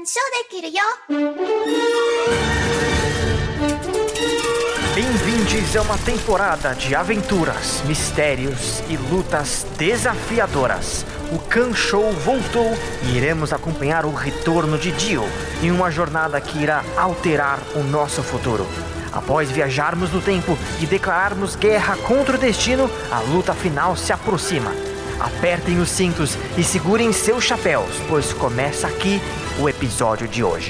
ショーできるよ。 Bem-vindos a uma temporada de aventuras, mistérios e lutas desafiadoras. O Khan Show voltou e iremos acompanhar o retorno de Dio em uma jornada que irá alterar o nosso futuro. Após viajarmos no tempo e declararmos guerra contra o destino, a luta final se aproxima. Apertem os cintos e segurem seus chapéus, pois começa aqui o episódio de hoje.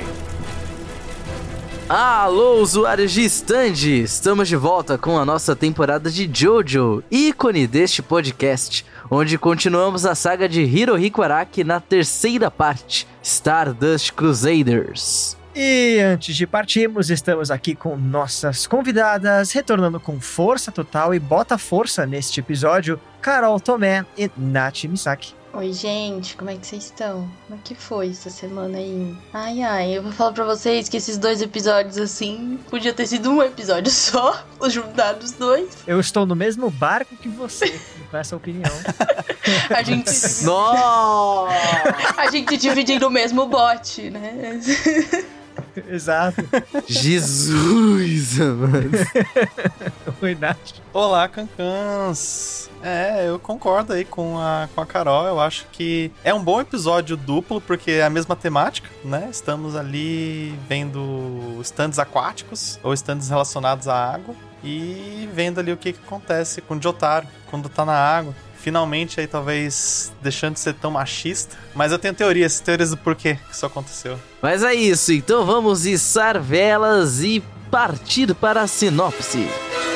Alô, usuários de stand! Estamos de volta com a nossa temporada de JoJo, ícone deste podcast, onde continuamos a saga de Hirohiko Araki na terceira parte, Stardust Crusaders. E antes de partirmos, estamos aqui com nossas convidadas, retornando com força total e bota força neste episódio, Carol Tomé e Nath Misaki. Oi, gente, como é que vocês estão? Como é que foi essa semana aí? Ai, eu vou falar pra vocês que esses 2 episódios, assim, podia ter sido um episódio só, juntar os 2. Eu estou no mesmo barco que você, com essa opinião. A gente... Nossa! A gente dividindo o mesmo bote, né? Exato. Jesus, mano. Oi, Nath. Olá, Cancãs. Eu concordo aí com a Carol. Eu acho que é um bom episódio duplo, porque é a mesma temática, né? Estamos ali vendo stands aquáticos, ou stands relacionados à água, e vendo ali o que acontece com o Jotaro quando tá na água. Finalmente aí talvez deixando de ser tão machista. Mas eu tenho teorias do porquê que isso aconteceu. Mas é isso, então vamos içar velas e partir para a sinopse.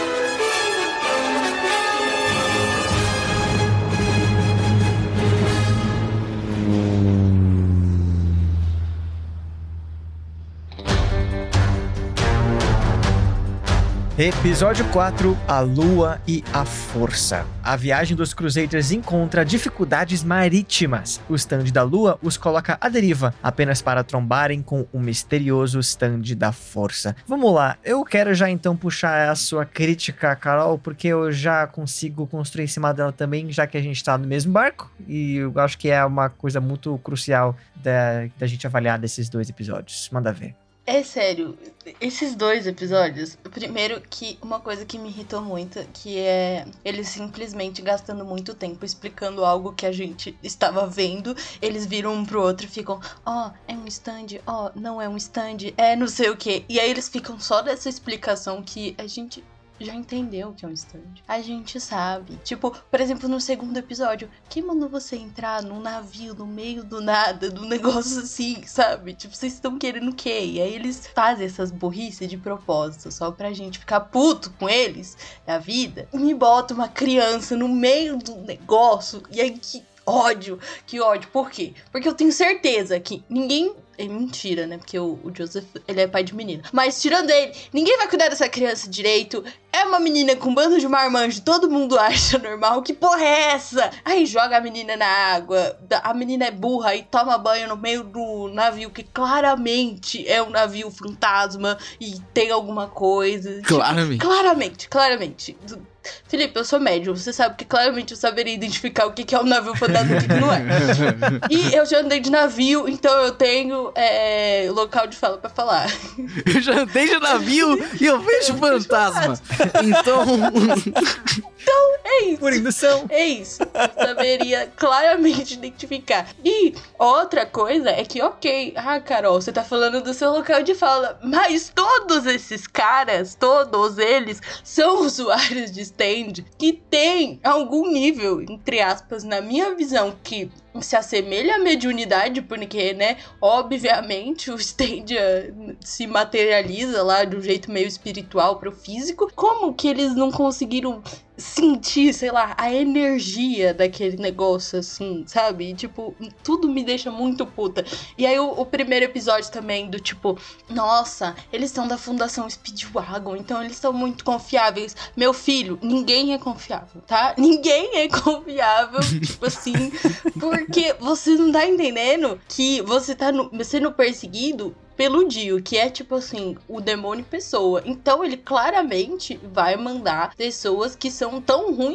Episódio 4, a Lua e a Força. A viagem dos Crusaders encontra dificuldades marítimas. O stand da Lua os coloca à deriva, apenas para trombarem com o misterioso stand da Força. Vamos lá, eu quero já então puxar a sua crítica, Carol, porque eu já consigo construir em cima dela também, já que a gente tá no mesmo barco, e eu acho que é uma coisa muito crucial da gente avaliar desses 2 episódios. Manda ver. É sério, esses 2 episódios, primeiro que uma coisa que me irritou muito, que é eles simplesmente gastando muito tempo explicando algo que a gente estava vendo, eles viram um pro outro e ficam, é um stand, não é um stand, é não sei o que, e aí eles ficam só dessa explicação que a gente já entendeu o que é um stand. A gente sabe. Tipo, por exemplo, no segundo episódio, quem mandou você entrar num navio no meio do nada, do negócio assim, sabe? Tipo, vocês estão querendo o quê? E aí eles fazem essas burrices de propósito, só pra gente ficar puto com eles, da vida. E me bota uma criança no meio do negócio, e aí que ódio. Por quê? Porque eu tenho certeza que ninguém... É mentira, né? Porque o Joseph, ele é pai de menina. Mas tirando ele, ninguém vai cuidar dessa criança direito. É uma menina com bando de marmanjo, todo mundo acha normal. Que porra é essa? Aí joga a menina na água, a menina é burra e toma banho no meio do navio, que claramente é um navio fantasma e tem alguma coisa. Claramente. Tipo, claramente. Felipe, eu sou médium, você sabe que claramente eu saberia identificar o que é um navio fantasma e o que não é. E eu já andei de navio, então eu tenho local de fala pra falar. Eu já andei de navio e eu vejo fantasma. Então é isso. Por indução. É isso. Saberia claramente identificar. E outra coisa é que, Carol, você tá falando do seu local de fala, mas todos esses caras, todos eles, são usuários de stand que tem algum nível, entre aspas, na minha visão, que se assemelha à mediunidade, porque, né, obviamente o stand se materializa lá de um jeito meio espiritual pro físico. Como que eles não conseguiram sentir, sei lá, a energia daquele negócio, assim, sabe? E, tipo, tudo me deixa muito puta. E aí o primeiro episódio também do tipo, nossa, eles são da Fundação Speedwagon, então eles são muito confiáveis. Meu filho, ninguém é confiável, tá? Ninguém é confiável, tipo assim, porque você não tá entendendo que você tá sendo perseguido pelo Dio, que é tipo assim, o demônio pessoa. Então ele claramente vai mandar pessoas que são tão ruins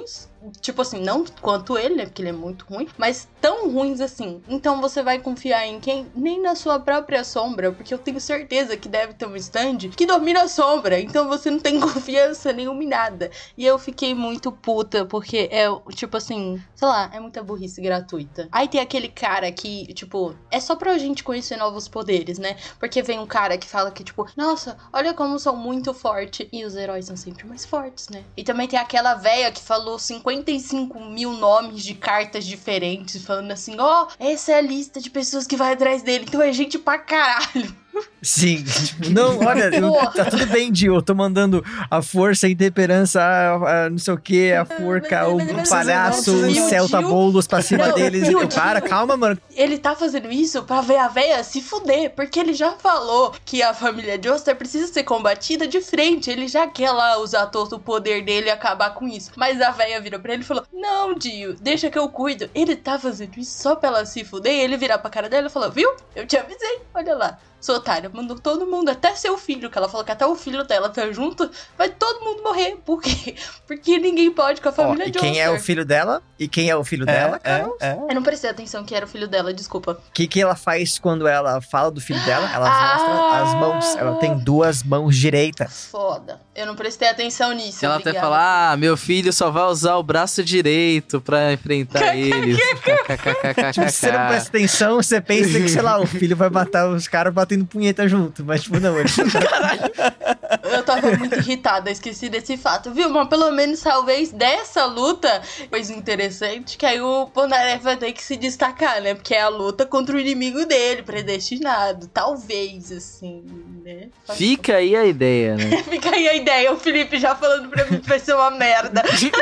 tipo assim, não quanto ele, né, porque ele é muito ruim, mas tão ruins assim. Então você vai confiar em quem? Nem na sua própria sombra, porque eu tenho certeza que deve ter um stand que domina a sombra, então você não tem confiança nenhuma em nada. E eu fiquei muito puta, porque é, tipo assim, sei lá, é muita burrice gratuita. Aí tem aquele cara que, tipo, é só pra gente conhecer novos poderes, né? Porque vem um cara que fala que, tipo, nossa, olha como sou muito forte. E os heróis são sempre mais fortes, né? E também tem aquela véia que falou 55 mil nomes de cartas diferentes, falando assim, ó, essa é a lista de pessoas que vai atrás dele, então é gente pra caralho. Sim, tipo, não, olha, tá tudo bem, Dio, eu tô mandando a força, a intemperança, não sei o que, a forca, o palhaço, o Celta Bolos pra cima deles. Para, calma, mano. Ele tá fazendo isso pra ver a véia se fuder, porque ele já falou que a família Joestar precisa ser combatida de frente, ele já quer lá usar todo o poder dele e acabar com isso. Mas a véia virou pra ele e falou, não, Dio, deixa que eu cuido. Ele tá fazendo isso só pra ela se fuder, e ele virar pra cara dela e falou, viu? Eu te avisei, olha lá. Sou otária, mandou todo mundo, até seu filho, que ela falou que até o filho dela tá junto, vai todo mundo morrer. Por quê? Porque ninguém pode com a família Joestar. E quem é o filho dela? E quem é o filho dela, cara? Eu não prestei atenção que era o filho dela, desculpa. O que ela faz quando ela fala do filho dela? Ela mostra as mãos. Ela tem 2 mãos direitas. Foda. Eu não prestei atenção nisso. Ela até fala, meu filho só vai usar o braço direito pra enfrentar eles. Tipo, se você não presta atenção, você pensa que, sei lá, o filho vai matar os caras batendo punheta junto. Mas, tipo, não, ele... Eu tava muito irritada, esqueci desse fato, viu? Mas pelo menos, talvez, dessa luta, coisa interessante, que aí o Polnareff vai ter que se destacar, né? Porque é a luta contra o inimigo dele, predestinado. Talvez, assim, né? Fica aí a ideia, né? Fica aí a ideia, o Felipe já falando pra mim que vai ser uma merda.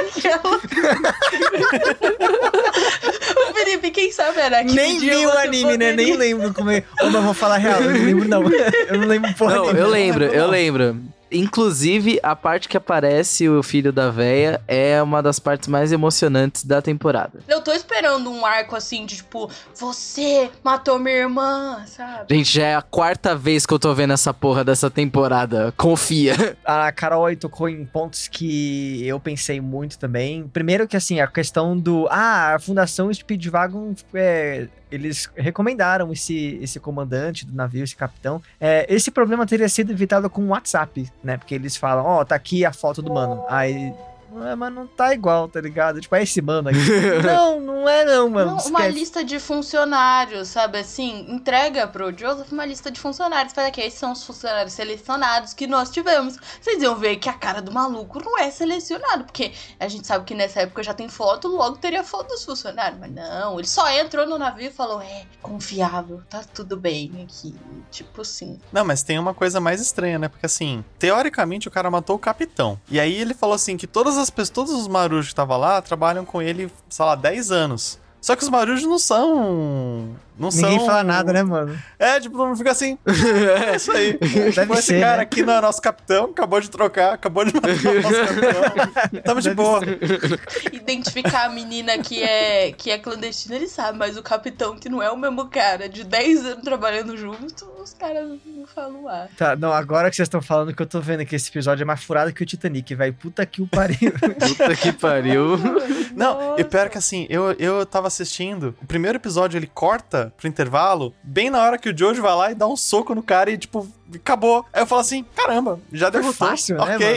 O Felipe, quem sabe era que nem vi o anime, poderia... né? Nem lembro como é. Ou não, vou falar real, eu não lembro, não. Eu não lembro porra. Não, eu lembro. Inclusive, a parte que aparece o filho da véia é uma das partes mais emocionantes da temporada. Eu tô esperando um arco assim de tipo, você matou minha irmã, sabe? Gente, já é a 4ª vez que eu tô vendo essa porra dessa temporada. Confia. A Carol aí tocou em pontos que eu pensei muito também. Primeiro que, assim, a questão do... a Fundação Speedwagon... eles recomendaram esse comandante do navio, esse capitão. Esse problema teria sido evitado com o WhatsApp, né? Porque eles falam, tá aqui a foto do mano. Aí... mas não tá igual, tá ligado? Tipo, é esse mano aqui. Não é não, mano. Não, uma lista de funcionários, sabe assim? Entrega pro Joseph uma lista de funcionários. Fala que esses são os funcionários selecionados que nós tivemos. Vocês iam ver que a cara do maluco não é selecionado, porque a gente sabe que nessa época já tem foto, logo teria foto dos funcionários. Mas não, ele só entrou no navio e falou, confiável, tá tudo bem aqui. Tipo assim. Não, mas tem uma coisa mais estranha, né? Porque assim, teoricamente o cara matou o capitão. E aí ele falou assim que todos os marujos que estavam lá trabalham com ele, sei lá, 10 anos. Só que os marujos não são... Ninguém fala nada, né, mano? Tipo, não fica assim. É isso aí. Deve esse cara, né? Aqui não é nosso capitão, acabou de matar o nosso capitão. Tamo de boa. Identificar a menina que é clandestina, ele sabe, mas o capitão, que não é o mesmo cara, de 10 anos trabalhando junto, os caras não falam lá. Tá, não, agora que vocês estão falando que eu tô vendo que esse episódio é mais furado que o Titanic, velho. Puta que o pariu. Puta que pariu. Não, e pior que assim, eu tava assistindo, o primeiro episódio ele corta pro intervalo, bem na hora que o Jojo vai lá e dá um soco no cara e, tipo, acabou. Aí eu falo assim, caramba, já derrotou. Fácil, okay. né,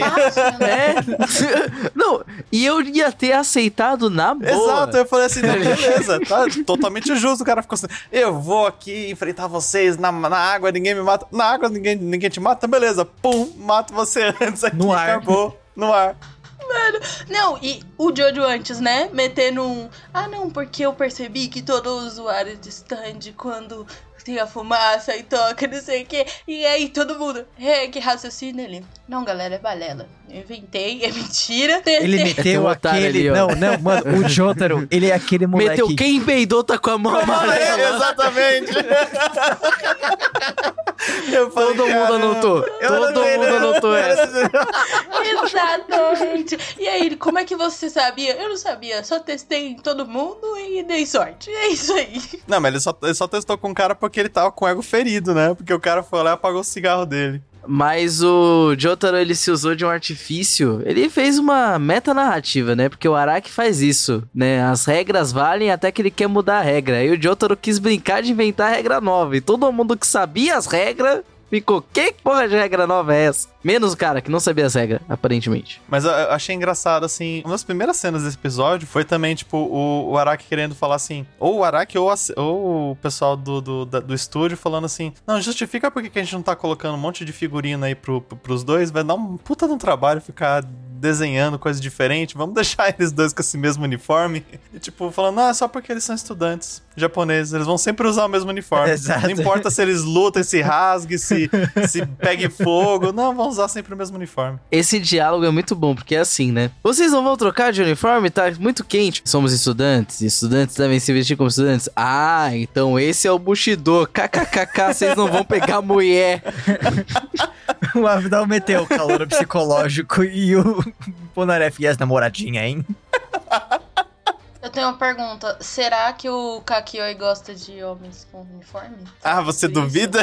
mano? Não, e eu ia ter aceitado na boa. Exato, eu falei assim, não, beleza, tá totalmente justo. O cara ficou assim, eu vou aqui enfrentar vocês na água, ninguém me mata. Na água, ninguém te mata, beleza. Pum, mato você antes aqui, no ar. Acabou, no ar. Mano, não, e o Jojo antes, né, metendo um... não, porque eu percebi que todo usuário de stand, quando tem a fumaça e toca, não sei o que, e aí todo mundo, que raciocínio ele. Não, galera, é balela. Eu inventei, é mentira. Ele meteu aquele... Ali, não, mano, o Jotaro, ele é aquele moleque... Meteu quem peidou tá com a mão amarela. Exatamente. Todo mundo anotou. Todo mundo anotou essa. Exatamente. E aí, como é que você sabia? Eu não sabia, só testei em todo mundo e dei sorte. É isso aí. Não, mas ele só testou com o cara porque ele tava com o ego ferido, né? Porque o cara foi lá e apagou o cigarro dele. Mas o Jotaro, ele se usou de um artifício, ele fez uma metanarrativa, né? Porque o Araki faz isso, né? As regras valem até que ele quer mudar a regra. Aí o Jotaro quis brincar de inventar regra nova. E todo mundo que sabia as regras ficou, que porra de regra nova é essa? Menos o cara que não sabia as regras, aparentemente. Mas eu achei engraçado, assim, uma das primeiras cenas desse episódio foi também, tipo, o Araki querendo falar assim, ou o Araki ou o pessoal do estúdio falando assim, não, justifica por que a gente não tá colocando um monte de figurino aí pros dois, vai dar um puta de um trabalho ficar desenhando coisa diferente, vamos deixar eles dois com esse mesmo uniforme. E tipo, falando, é só porque eles são estudantes japoneses, eles vão sempre usar o mesmo uniforme. Exato. Não importa se eles lutam, se rasguem, se pegue fogo, não, vão usar sempre o mesmo uniforme. Esse diálogo é muito bom, porque é assim, né? Vocês não vão trocar de uniforme? Tá muito quente. Somos estudantes, estudantes devem se vestir como estudantes. Ah, então esse é o Bushido. KKKK, vocês não vão pegar mulher. O Avidal meteu o calor psicológico e o Polnareff e as namoradinhas, hein? Eu tenho uma pergunta. Será que o Kakioi gosta de homens com uniforme? Ah, você duvida?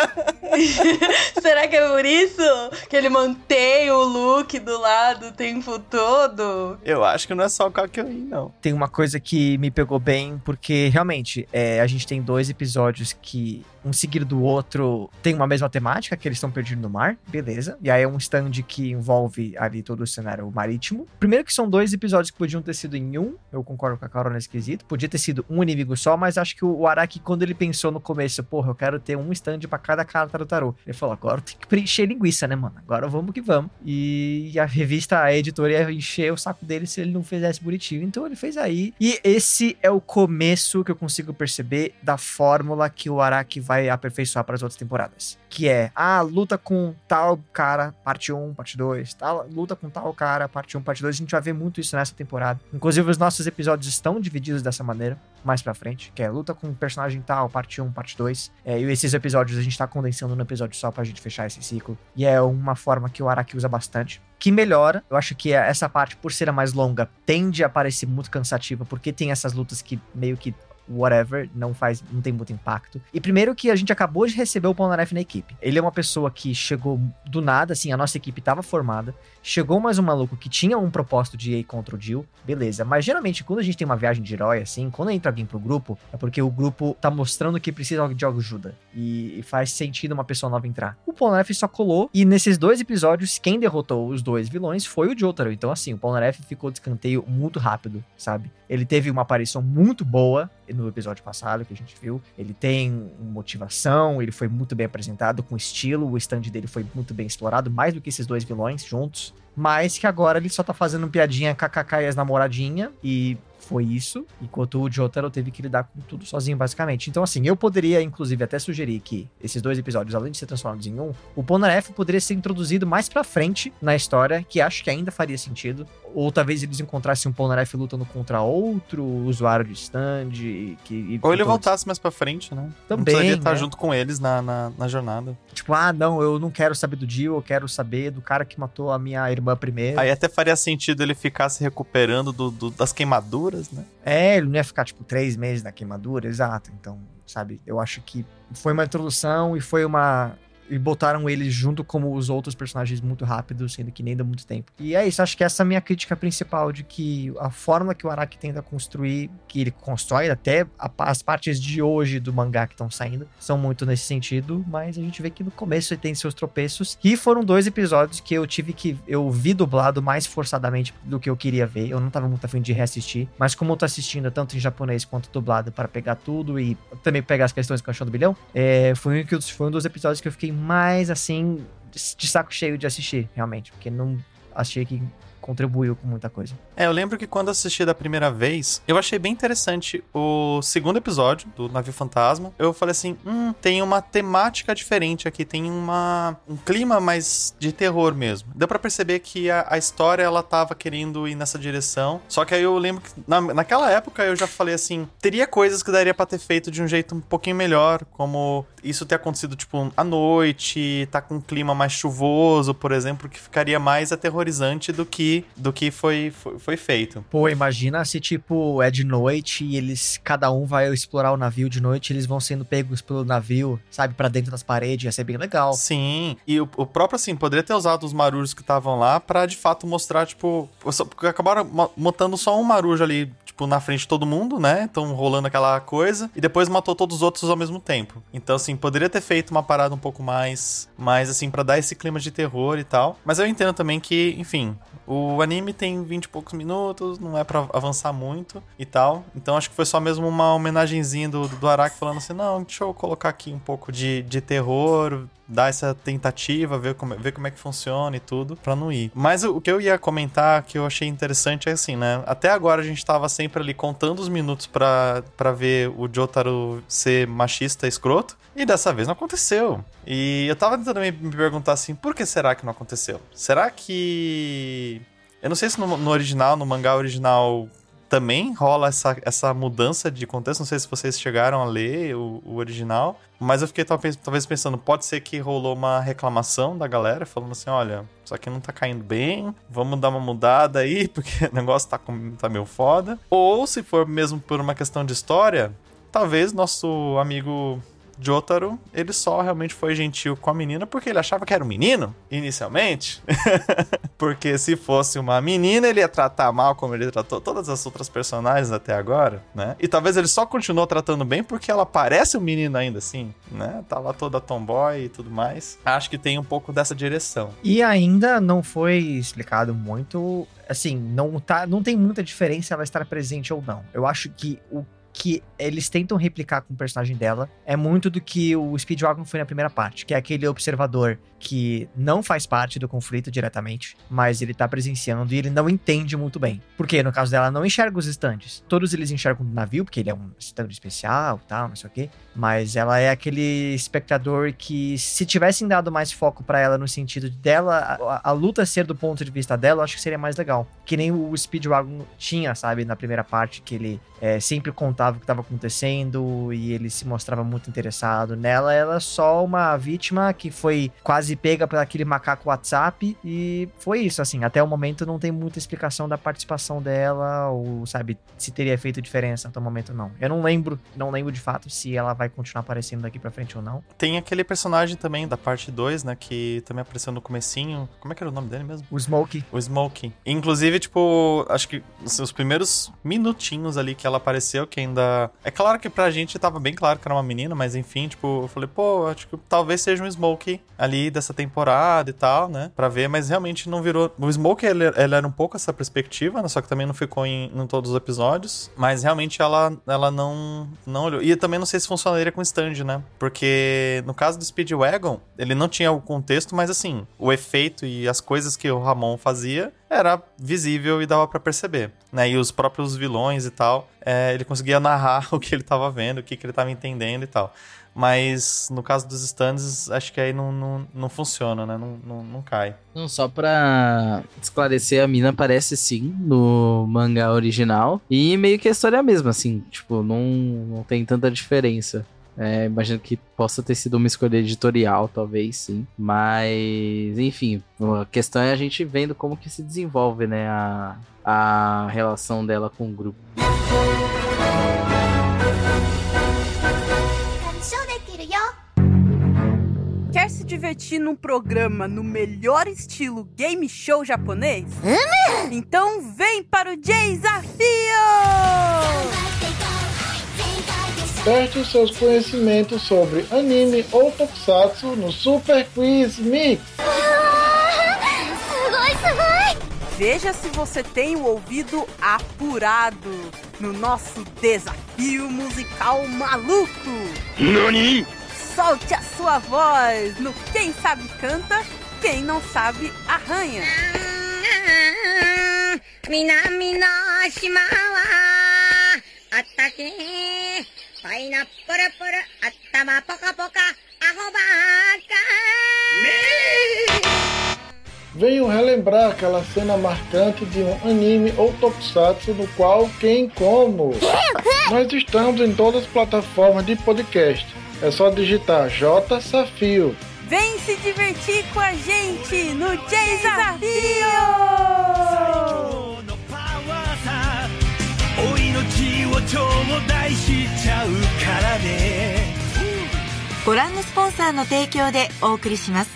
Será que é por isso que ele mantém o look do lado o tempo todo? Eu acho que não é só o Kakioi, não. Tem uma coisa que me pegou bem, porque realmente a gente tem 2 episódios que um seguido do outro tem uma mesma temática, que eles estão perdidos no mar, beleza. E aí é um stand que envolve ali todo o cenário marítimo. Primeiro que são 2 episódios que podiam ter sido em um, eu concordo com a Carol nesse quesito. Podia ter sido um inimigo só, mas acho que o Araki, quando ele pensou no começo, porra, eu quero ter um stand pra cada carta do tarô. Ele falou, agora tem que preencher linguiça, né, mano? Agora vamos que vamos. E a revista, a editora ia encher o saco dele se ele não fizesse bonitinho. Então ele fez aí. E esse é o começo que eu consigo perceber da fórmula que o Araki vai aperfeiçoar para as outras temporadas. Que é, luta com tal cara, parte 1, parte 2, luta com tal cara, parte 1, parte 2. A gente vai ver muito isso nessa temporada. Inclusive, os nossos episódios estão divididos dessa maneira, mais pra frente, que é luta com personagem tal, parte 1, parte 2. E esses episódios a gente tá condensando num episódio só pra gente fechar esse ciclo. E é uma forma que o Araki usa bastante. Que melhora, eu acho que essa parte, por ser a mais longa, tende a parecer muito cansativa, porque tem essas lutas que meio que whatever, não tem muito impacto. E primeiro que a gente acabou de receber o Polnareff na equipe. Ele é uma pessoa que chegou do nada, assim, a nossa equipe estava formada, chegou mais um maluco que tinha um propósito de ir contra o Jill, beleza. Mas geralmente, quando a gente tem uma viagem de herói, assim, quando entra alguém pro grupo, é porque o grupo tá mostrando que precisa de ajuda. E faz sentido uma pessoa nova entrar. O Polnareff só colou, e nesses 2 episódios, quem derrotou os 2 vilões foi o Jotaro. Então, assim, o Polnareff ficou de escanteio muito rápido, sabe? Ele teve uma aparição muito boa no episódio passado, que a gente viu. Ele tem motivação, ele foi muito bem apresentado, com estilo, o stand dele foi muito bem explorado, mais do que esses 2 vilões juntos, mas que agora ele só tá fazendo piadinha kkk e as namoradinhas, e foi isso, enquanto o Jotaro teve que lidar com tudo sozinho, basicamente. Então, assim, eu poderia, inclusive, até sugerir que esses 2 episódios, além de ser transformados em um, o Polnareff poderia ser introduzido mais pra frente na história, que acho que ainda faria sentido. Ou talvez eles encontrassem um Polnareff lutando contra outro usuário de stand. Ou ele voltasse mais pra frente, né? Também, não precisaria estar né? junto com eles na jornada. Tipo, não, eu não quero saber do Jill, eu quero saber do cara que matou a minha irmã primeiro. Aí até faria sentido ele ficar se recuperando das queimaduras, né? Ele não ia ficar, tipo, 3 meses na queimadura, exato. Então, sabe, eu acho que foi uma introdução e foi uma... E botaram eles junto como os outros personagens muito rápido, sendo que nem deu muito tempo. E é isso, acho que essa é a minha crítica principal, de que a fórmula que o Araki tenta construir, que ele constrói, até as partes de hoje do mangá que estão saindo, são muito nesse sentido, mas a gente vê que no começo ele tem seus tropeços. E foram 2 episódios que eu vi dublado mais forçadamente do que eu queria ver. Eu não tava muito afim de reassistir, mas como eu tô assistindo tanto em japonês quanto dublado para pegar tudo e também pegar as questões com o Chão do Bilhão, foi um dos episódios que eu fiquei mais, assim, de saco cheio de assistir, realmente, porque não achei que contribuiu com muita coisa. Eu lembro que quando assisti da primeira vez, eu achei bem interessante o segundo episódio do Navio Fantasma. Eu falei assim, tem uma temática diferente aqui, tem um clima mais de terror mesmo. Deu pra perceber que a história, ela tava querendo ir nessa direção, só que aí eu lembro que naquela época eu já falei assim, teria coisas que daria pra ter feito de um jeito um pouquinho melhor, como isso ter acontecido, tipo, à noite, tá com um clima mais chuvoso, por exemplo, que ficaria mais aterrorizante do que que foi feito. Pô, imagina se, tipo, é de noite e cada um vai explorar o navio de noite, eles vão sendo pegos pelo navio, sabe, pra dentro das paredes, ia ser bem legal. Sim, e o próprio, assim, poderia ter usado os marujos que estavam lá pra, de fato, mostrar, tipo, porque acabaram montando só um marujo ali, tipo, na frente de todo mundo, né, então rolando aquela coisa, e depois matou todos os outros ao mesmo tempo. Então, assim, poderia ter feito uma parada um pouco mais assim, pra dar esse clima de terror e tal, mas eu entendo também que, enfim, o anime tem 20 e poucos minutos, não é pra avançar muito e tal. Então acho que foi só mesmo uma homenagenzinha do Araki falando assim, não, deixa eu colocar aqui um pouco de terror, dar essa tentativa, ver como é que funciona e tudo, pra não ir. Mas o que eu ia comentar, que eu achei interessante é assim, né? Até agora a gente tava sempre ali contando os minutos pra ver o Jotaro ser machista e escroto, e dessa vez não aconteceu. E eu tava tentando me perguntar assim, por que será que não aconteceu? Será que... Eu não sei se no original, no mangá original, também rola essa mudança de contexto. Não sei se vocês chegaram a ler o original, mas eu fiquei talvez pensando, pode ser que rolou uma reclamação da galera, falando assim, olha, isso aqui não tá caindo bem, vamos dar uma mudada aí, porque o negócio tá meio foda. Ou se for mesmo por uma questão de história, talvez nosso amigo Jotaro, ele só realmente foi gentil com a menina porque ele achava que era um menino, inicialmente. Porque se fosse uma menina, ele ia tratar mal como ele tratou todas as outras personagens até agora, né? E talvez ele só continuou tratando bem porque ela parece um menino ainda assim, né? Tá lá toda tomboy e tudo mais. Acho que tem um pouco dessa direção. E ainda não foi explicado muito, assim, não tem muita diferença ela estar presente ou não. Eu acho que o que eles tentam replicar com o personagem dela é muito do que o Speedwagon foi na primeira parte, que é aquele observador que não faz parte do conflito diretamente, mas ele tá presenciando e ele não entende muito bem. Porque, no caso dela, não enxerga os estandes. Todos eles enxergam o navio, porque ele é um stand especial e tal, não sei o quê. Mas ela é aquele espectador que, se tivessem dado mais foco pra ela no sentido dela, a luta ser do ponto de vista dela, eu acho que seria mais legal. Que nem o Speedwagon tinha, sabe, na primeira parte, que ele sempre contava o que estava acontecendo e ele se mostrava muito interessado nela. Ela é só uma vítima que foi quase pega por aquele macaco WhatsApp e foi isso, assim. Até o momento não tem muita explicação da participação dela ou, sabe, se teria feito diferença até o momento, não. Eu não lembro de fato se ela vai continuar aparecendo daqui pra frente ou não. Tem aquele personagem também da parte 2, né, que também apareceu no comecinho. Como é que era o nome dele mesmo? O Smokey. O Smokey. Inclusive, tipo, acho que os primeiros minutinhos ali que ela apareceu, que ainda... É claro que pra gente tava bem claro que era uma menina, mas enfim, tipo, eu falei, pô, acho que talvez seja um Smokey ali dessa temporada e tal, né, pra ver, mas realmente não virou... O Smokey, ele era um pouco essa perspectiva, né, só que também não ficou em todos os episódios, mas realmente ela não olhou. E também não sei se funcionaria com stand, né, porque no caso do Speedwagon, ele não tinha o contexto, mas assim, o efeito e as coisas que o Ramon fazia era visível e dava pra perceber, né, e os próprios vilões e tal, ele conseguia narrar o que ele tava vendo, o que ele tava entendendo e tal. Mas no caso dos stands, acho que aí não funciona, né? Não cai. Não, só pra esclarecer, a mina aparece sim no mangá original. E meio que a história é a mesma, assim. Tipo, não tem tanta diferença. Imagino que possa ter sido uma escolha editorial, talvez, sim. Mas, enfim, a questão é a gente vendo como que se desenvolve, né? A relação dela com o grupo. Quer se divertir num programa no melhor estilo game show japonês? Então vem para o J-Desafio! Teste seus conhecimentos sobre anime ou tokusatsu no Super Quiz Mix. Veja se você tem o ouvido apurado no nosso desafio musical maluco. Nani? Solte a sua voz no Quem Sabe Canta, Quem Não Sabe Arranha. Minami no shima wa atake, pai na pora pora, atama poca poca, arrobaca. Venham relembrar aquela cena marcante de um anime ou tokusatsu no qual quem como. Nós estamos em todas as plataformas de podcast. É só digitar J-Desafio. Vem se divertir com a gente no J-Desafio! ご覧のスポンサーの提供でお送りします。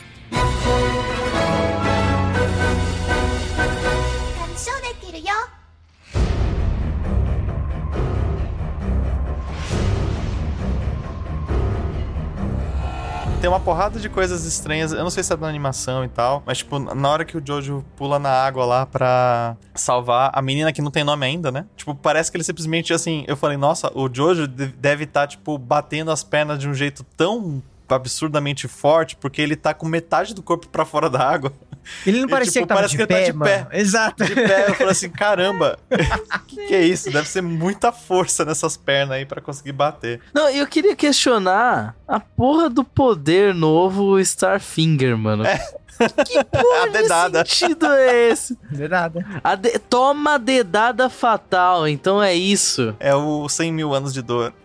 Tem uma porrada de coisas estranhas, eu não sei se é da animação e tal, mas tipo, na hora que o Jojo pula na água lá pra salvar a menina que não tem nome ainda, né? Tipo, parece que ele simplesmente, assim, eu falei, nossa, o Jojo deve estar, tipo, batendo as pernas de um jeito tão absurdamente forte, porque ele tá com metade do corpo pra fora da água. Ele não parecia tipo, que tava parece de que ele pé, tá de mano. pé. Exato. De pé, eu falei assim, caramba, que é isso? Deve ser muita força nessas pernas aí pra conseguir bater. Não, eu queria questionar a porra do poder novo Starfinger, mano. Que porra dedada. de sentido é esse? Dedada. Toma dedada fatal, então é isso. É o 100 mil anos de dor.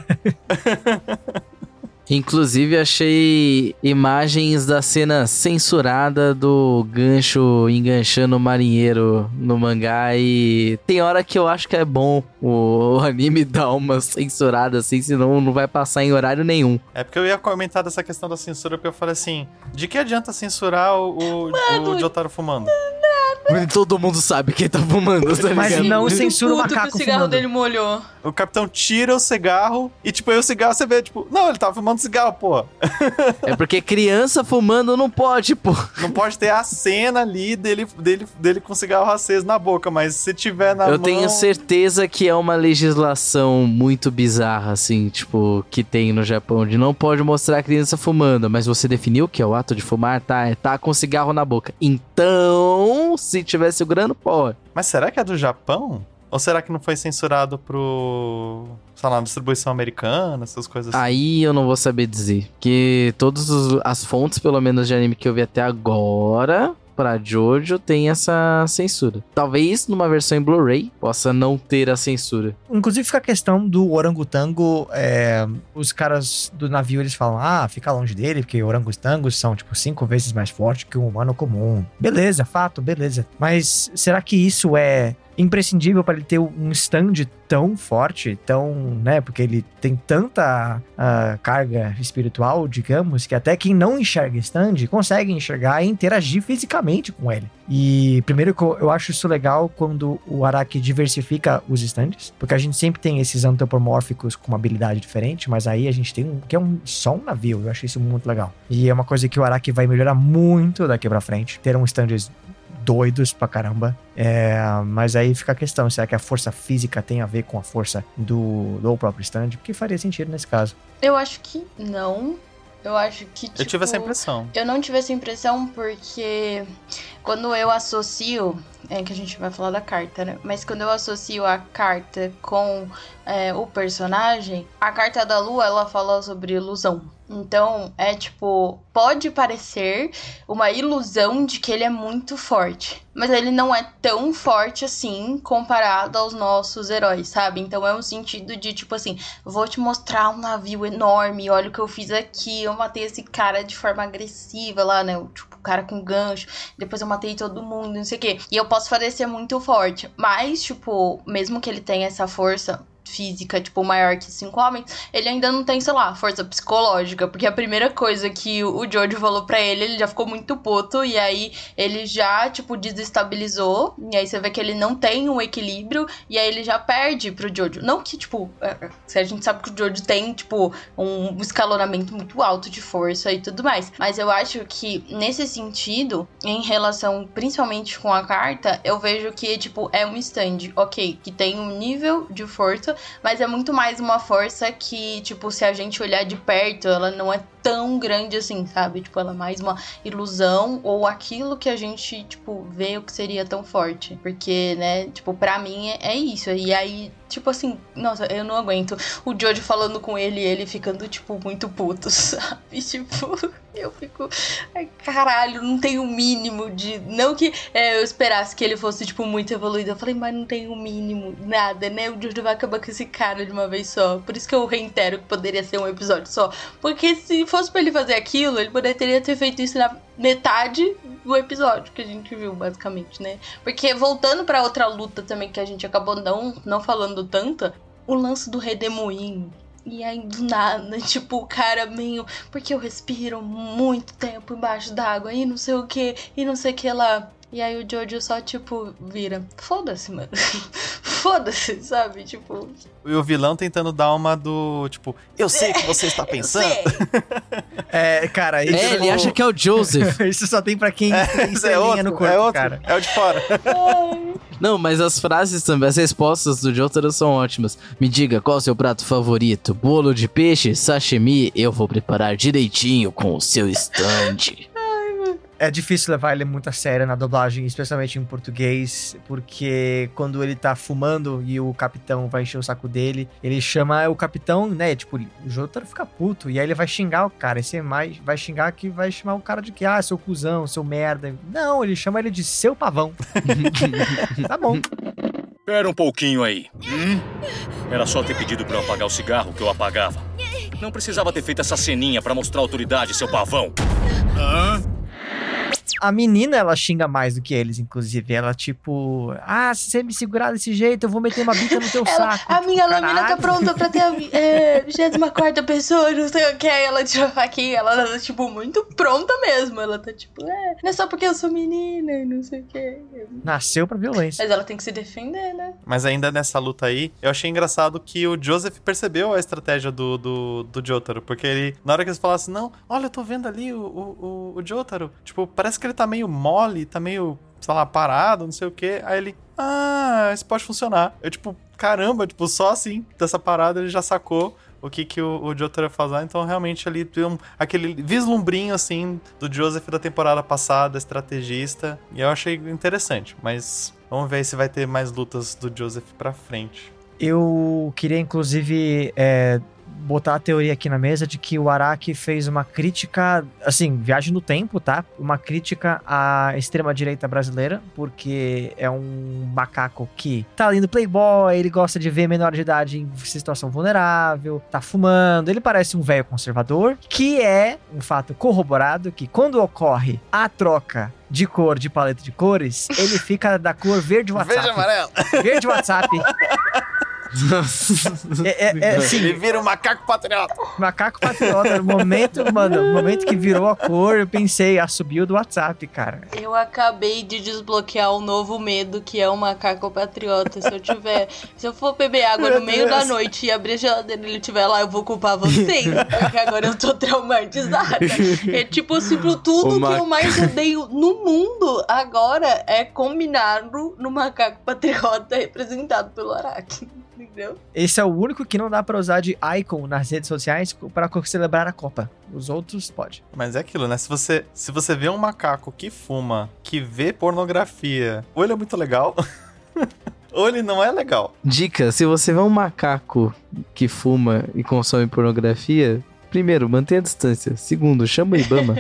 Inclusive, achei imagens da cena censurada do gancho enganchando o marinheiro no mangá e tem hora que eu acho que é bom o anime dar uma censurada assim, senão não vai passar em horário nenhum. É porque eu ia comentar dessa questão da censura, porque eu falei assim, de que adianta censurar o Jotaro fumando? Todo mundo sabe quem tá fumando, tá Mas ligado? não censura o macaco que o cigarro fumando. dele molhou. O capitão tira o cigarro e, tipo, aí o cigarro você vê, tipo, não, ele tava fumando cigarro, pô. É porque criança fumando não pode, pô. Não pode ter a cena ali dele com cigarro aceso na boca, mas se tiver na mão... Eu tenho certeza que é uma legislação muito bizarra, assim, tipo, que tem no Japão, de não pode mostrar a criança fumando, mas você definiu que é o ato de fumar, tá com cigarro na boca. Então, se tiver segurando, pode. Mas será que é do Japão? Ou será que não foi censurado pro, sei lá, distribuição americana, essas coisas assim? Aí eu não vou saber dizer, porque todas as fontes, pelo menos de anime que eu vi até agora, pra Jojo, tem essa censura. Talvez numa versão em Blu-ray possa não ter a censura. Inclusive fica a questão do orangotango, os caras do navio eles falam, fica longe dele, porque orangotangos são tipo 5 vezes mais fortes que um humano comum. Beleza, fato, beleza. Mas será que isso é imprescindível para ele ter um stand tão forte, né, porque ele tem tanta carga espiritual, digamos, que até quem não enxerga stand consegue enxergar e interagir fisicamente com ele. E primeiro que eu acho isso legal quando o Araki diversifica os stands, porque a gente sempre tem esses antropomórficos com uma habilidade diferente, mas aí a gente tem que é só um navio, eu acho isso muito legal. E é uma coisa que o Araki vai melhorar muito daqui pra frente, ter stands doidos pra caramba. Mas aí fica a questão, será que a força física tem a ver com a força do próprio stand? Porque faria sentido nesse caso. Eu acho que não. Eu acho que, tipo... Eu tive essa impressão. Eu não tive essa impressão porque quando eu associo... que a gente vai falar da carta, né? Mas quando eu associo a carta com o personagem, a carta da Lua, ela fala sobre ilusão. Então, tipo, pode parecer uma ilusão de que ele é muito forte, mas ele não é tão forte assim comparado aos nossos heróis, sabe? Então é um sentido de, tipo assim, vou te mostrar um navio enorme, olha o que eu fiz aqui, eu matei esse cara de forma agressiva lá, né? Tipo, o cara com gancho, depois eu matei todo mundo, não sei o quê. E eu posso parecer muito forte, mas, tipo, mesmo que ele tenha essa força física, tipo, maior que 5 homens, ele ainda não tem, sei lá, força psicológica, porque a primeira coisa que o Jojo falou pra ele já ficou muito puto, e aí ele já, tipo, desestabilizou, e aí você vê que ele não tem um equilíbrio, e aí ele já perde pro Jojo. Não que, tipo, a gente sabe que o Jojo tem, tipo, um escalonamento muito alto de força e tudo mais, mas eu acho que, nesse sentido, em relação, principalmente com a carta, eu vejo que, tipo, é um stand, ok, que tem um nível de força, mas é muito mais uma força que, tipo, se a gente olhar de perto, ela não é tão grande assim, sabe? Tipo, ela é mais uma ilusão ou aquilo que a gente, tipo, vê o que seria tão forte. Porque, né, tipo, pra mim é isso. E aí, tipo assim, nossa, eu não aguento. O Jojo falando com ele ficando, tipo, muito puto, sabe? Tipo, eu fico... Ai, caralho, não tem o mínimo de... Não que eu esperasse que ele fosse, tipo, muito evoluído. Eu falei, mas não tem o mínimo, nada, né? O Jojo vai acabar com esse cara de uma vez só. Por isso que eu reitero que poderia ser um episódio só. Porque se fosse pra ele fazer aquilo, ele poderia ter feito isso na metade do episódio que a gente viu, basicamente, né? Porque voltando pra outra luta também que a gente acabou não falando tanto, o lance do redemoinho. E aí, do nada, tipo, o cara meio... Porque eu respiro muito tempo embaixo d'água e não sei o que, e não sei o que lá. E aí o Jojo só, tipo, vira. Foda-se, mano. Foda-se, sabe? Tipo... E o vilão tentando dar uma do... Tipo, eu sei o que você está pensando. Cara... Isso ele acha que é o Joseph. Isso só tem pra quem tem estrelinha no corpo, cara. É o de fora. Não, mas as frases também, as respostas do Jotaro são ótimas. Me diga, qual é o seu prato favorito? Bolo de peixe? Sashimi? Eu vou preparar direitinho com o seu stand. É difícil levar ele muito a sério na dublagem, especialmente em português, porque quando ele tá fumando e o capitão vai encher o saco dele, ele chama o capitão, né, tipo, o Jotaro fica puto, e aí ele vai xingar o cara, esse mais vai xingar que vai chamar o cara de que, seu cuzão, seu merda. Não, ele chama ele de seu pavão. Tá bom. Espera um pouquinho aí. Era só ter pedido pra eu apagar o cigarro que eu apagava. Não precisava ter feito essa ceninha pra mostrar autoridade, seu pavão. A menina, ela xinga mais do que eles, inclusive. Ela, tipo... se você me segurar desse jeito, eu vou meter uma bica no teu saco. A minha lâmina tá pronta pra ter a 24ª pessoa, não sei o que. Ela tira a faquinha, ela tá, tipo, muito pronta mesmo. Ela tá, tipo, não é só porque eu sou menina e não sei o que. Nasceu pra violência. Mas ela tem que se defender, né? Mas ainda nessa luta aí, eu achei engraçado que o Joseph percebeu a estratégia do Jotaro. Porque ele, na hora que eles falassem, não, olha, eu tô vendo ali o Jotaro. Tipo, parece que ele tá meio mole, tá meio, sei lá, parado, não sei o que. Aí ele, isso pode funcionar. Eu, tipo, caramba, tipo, só assim, dessa parada ele já sacou o que o Jotaro ia fazer. Então, realmente, ali tem aquele vislumbrinho, assim, do Joseph da temporada passada, estrategista. E eu achei interessante, mas vamos ver se vai ter mais lutas do Joseph pra frente. Eu queria, inclusive, botar a teoria aqui na mesa de que o Araki fez uma crítica, assim, viagem no tempo, tá? Uma crítica à extrema-direita brasileira, porque é um macaco que tá lendo Playboy, ele gosta de ver menor de idade em situação vulnerável, tá fumando, ele parece um velho conservador, que é um fato corroborado que quando ocorre a troca de cor, de paleta de cores, ele fica da cor verde WhatsApp. Verde e amarelo. Verde WhatsApp. Assim, ele vira um macaco patriota. Macaco patriota. No momento que virou a cor, eu pensei, subiu do WhatsApp, cara. Eu acabei de desbloquear um novo medo, que é o macaco patriota. Se eu for beber água no meio da noite e abrir a geladeira e ele estiver lá, eu vou culpar vocês, porque agora eu tô traumatizada. É tipo, tudo que eu mais odeio no mundo agora é combinado no macaco patriota representado pelo Araki. Entendeu? Esse é o único que não dá pra usar de icon nas redes sociais pra celebrar a Copa. Os outros pode. Mas é aquilo, né? Se você vê um macaco que fuma, que vê pornografia, ou ele é muito legal, ou ele não é legal. Dica, se você vê um macaco que fuma e consome pornografia, primeiro, mantenha a distância. Segundo, chama o Ibama.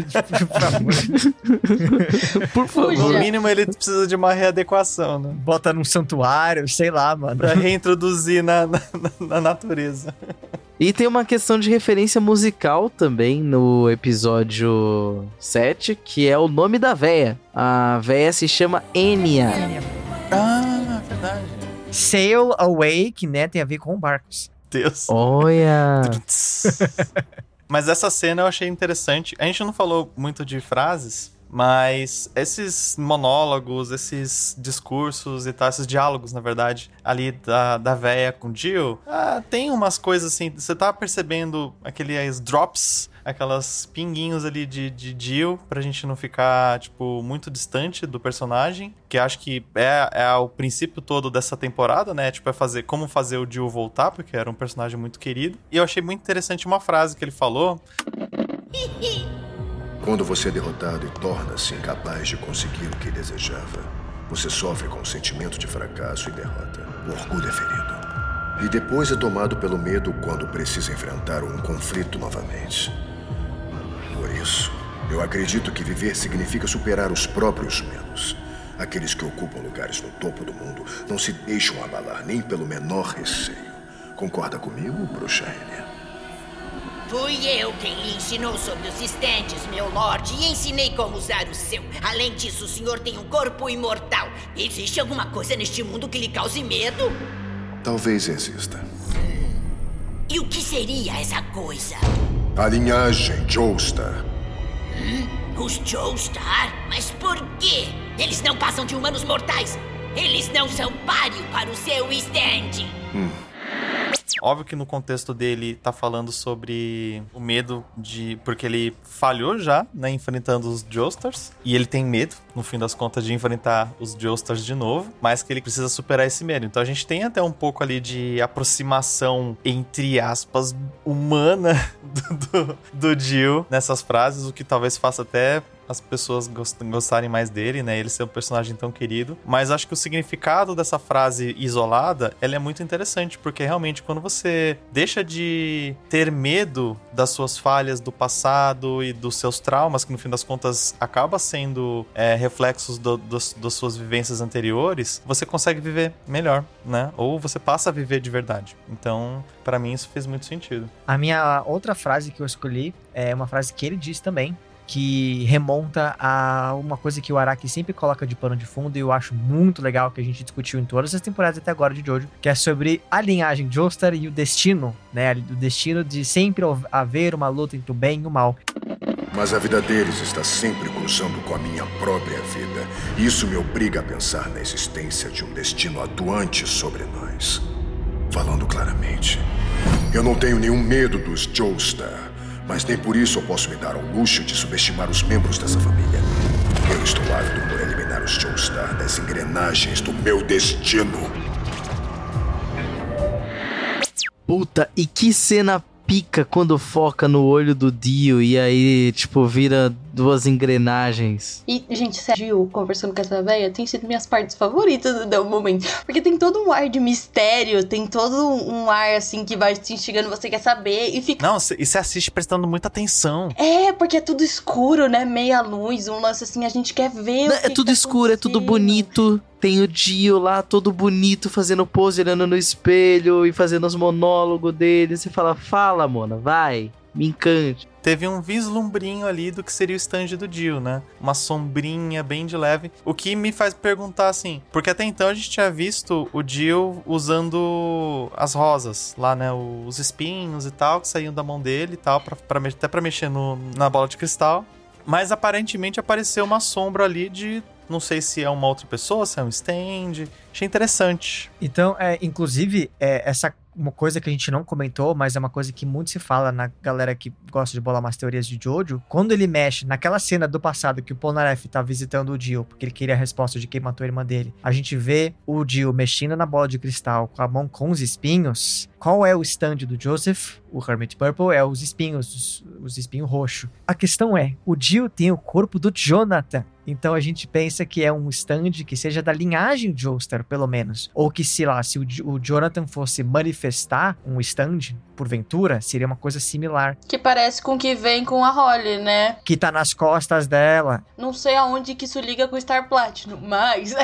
Por favor. No mínimo ele precisa de uma readequação, né? Bota num santuário, sei lá, mano. Pra reintroduzir na natureza. E tem uma questão de referência musical também no episódio 7, que é o nome da véia. A véia se chama Enya. Verdade. Sail Away, que, né, tem a ver com barcos. Deus. Olha! Mas essa cena eu achei interessante. A gente não falou muito de frases, mas esses monólogos, esses discursos e tal, esses diálogos, na verdade, ali da véia com o Jill, tem umas coisas assim, você tá percebendo aqueles drops, aquelas pinguinhos ali de Jill, pra gente não ficar, tipo, muito distante do personagem, que acho que é o princípio todo dessa temporada, né? Tipo, como fazer o Jill voltar, porque era um personagem muito querido. E eu achei muito interessante uma frase que ele falou. Quando você é derrotado e torna-se incapaz de conseguir o que desejava, você sofre com o sentimento de fracasso e derrota. O orgulho é ferido. E depois é tomado pelo medo quando precisa enfrentar um conflito novamente. Por isso, eu acredito que viver significa superar os próprios medos. Aqueles que ocupam lugares no topo do mundo não se deixam abalar nem pelo menor receio. Concorda comigo, bruxa Enya? Fui eu quem lhe ensinou sobre os estandes, meu lorde, e ensinei como usar o seu. Além disso, o senhor tem um corpo imortal. Existe alguma coisa neste mundo que lhe cause medo? Talvez exista. E o que seria essa coisa? A linhagem Joestar. Os Joestar? Mas por quê? Eles não passam de humanos mortais. Eles não são páreo para o seu stand. Óbvio que no contexto dele tá falando sobre o medo de... Porque ele falhou já, né, enfrentando os Joestars. E ele tem medo, no fim das contas, de enfrentar os Joestars de novo. Mas que ele precisa superar esse medo. Então a gente tem até um pouco ali de aproximação, entre aspas, humana do Jill nessas frases. O que talvez faça até as pessoas gostarem mais dele, né? Ele ser um personagem tão querido. Mas acho que o significado dessa frase isolada, ela é muito interessante, porque realmente quando você deixa de ter medo das suas falhas do passado e dos seus traumas, que no fim das contas acaba sendo reflexos das suas vivências anteriores, você consegue viver melhor, né? Ou você passa a viver de verdade. Então, pra mim isso fez muito sentido. A minha outra frase que eu escolhi é uma frase que ele disse também, que remonta a uma coisa que o Araki sempre coloca de pano de fundo, e eu acho muito legal, que a gente discutiu em todas as temporadas até agora de Jojo, que é sobre a linhagem Joestar e o destino, né? O destino de sempre haver uma luta entre o bem e o mal. Mas a vida deles está sempre cruzando com a minha própria vida. Isso me obriga a pensar na existência de um destino atuante sobre nós. Falando claramente, eu não tenho nenhum medo dos Joestar, mas nem por isso eu posso me dar ao luxo de subestimar os membros dessa família. Eu estou ávido por eliminar os Joestar das engrenagens do meu destino. Puta, e que cena pica quando foca no olho do Dio e aí, tipo, vira duas engrenagens. E, gente, Jill conversando com essa véia tem sido minhas partes favoritas até o momento. Porque tem todo um ar de mistério, tem todo um ar, assim, que vai te instigando, você quer saber e fica... Não, e você assiste prestando muita atenção. É, porque é tudo escuro, né? Meia luz, um lance assim, a gente quer ver é tudo escuro, é tudo bonito. Tem o Dio lá, todo bonito, fazendo pose, olhando no espelho e fazendo os monólogos dele. Você fala, Mona, vai, me encante. Teve um vislumbrinho ali do que seria o stand do Dio, né? Uma sombrinha bem de leve. O que me faz perguntar assim, porque até então a gente tinha visto o Dio usando as rosas lá, né? Os espinhos e tal, que saíam da mão dele e tal, até pra mexer na bola de cristal. Mas aparentemente apareceu uma sombra ali de... Não sei se é uma outra pessoa, se é um stand. Achei interessante. Então, inclusive, essa uma coisa que a gente não comentou, mas é uma coisa que muito se fala na galera que gosta de bolar umas teorias de Jojo. Quando ele mexe naquela cena do passado que o Polnareff tá visitando o Dio, porque ele queria a resposta de quem matou a irmã dele, a gente vê o Dio mexendo na bola de cristal com a mão com os espinhos. Qual é o stand do Joseph? O Hermit Purple é os espinhos, os espinhos roxos. A questão é, o Dio tem o corpo do Jonathan. Então a gente pensa que é um stand que seja da linhagem Joestar, pelo menos. Ou que, sei lá, se o Jonathan fosse manifestar um stand, porventura, seria uma coisa similar. Que parece com o que vem com a Holly, né? Que tá nas costas dela. Não sei aonde que isso liga com o Star Platinum, mas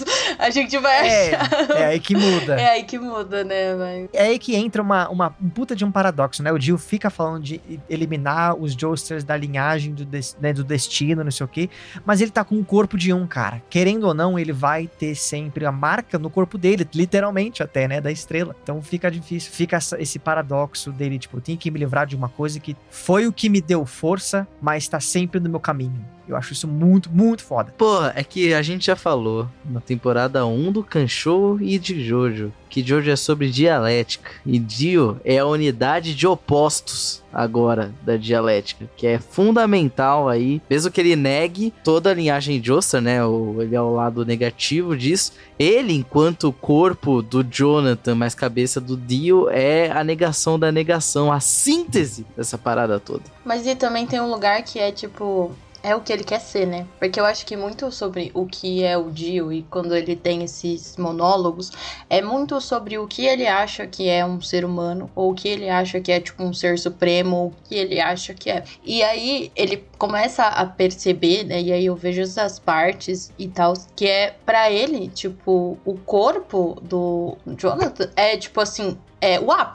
a gente vai achar. É aí que muda. É aí que muda, né, velho? É aí que entra um puta de um paradoxo, né? O Dio fica falando de eliminar os Joestars da linhagem do destino, não sei o quê, mas ele tá com o corpo de um cara. Querendo ou não, ele vai ter sempre a marca no corpo dele, literalmente até, né, da estrela. Então fica difícil, fica esse paradoxo dele, tipo, eu tenho que me livrar de uma coisa que foi o que me deu força, mas tá sempre no meu caminho. Eu acho isso muito, muito foda. Porra, é que a gente já falou na temporada 1 do Kanshou e de Jojo, que Jojo é sobre dialética, e Dio é a unidade de opostos agora da dialética, que é fundamental aí, mesmo que ele negue toda a linhagem Joestar, né, ele é o lado negativo disso, ele, enquanto corpo do Jonathan, mais cabeça do Dio, é a negação da negação, a síntese dessa parada toda. Mas e também tem um lugar que é tipo... É o que ele quer ser, né? Porque eu acho que muito sobre o que é o Dio e quando ele tem esses monólogos, é muito sobre o que ele acha que é um ser humano, ou o que ele acha que é tipo um ser supremo, ou o que ele acha que é. E aí ele começa a perceber, né? E aí eu vejo essas partes e tal, que é pra ele, tipo, o corpo do Jonathan é tipo assim, é o ápice.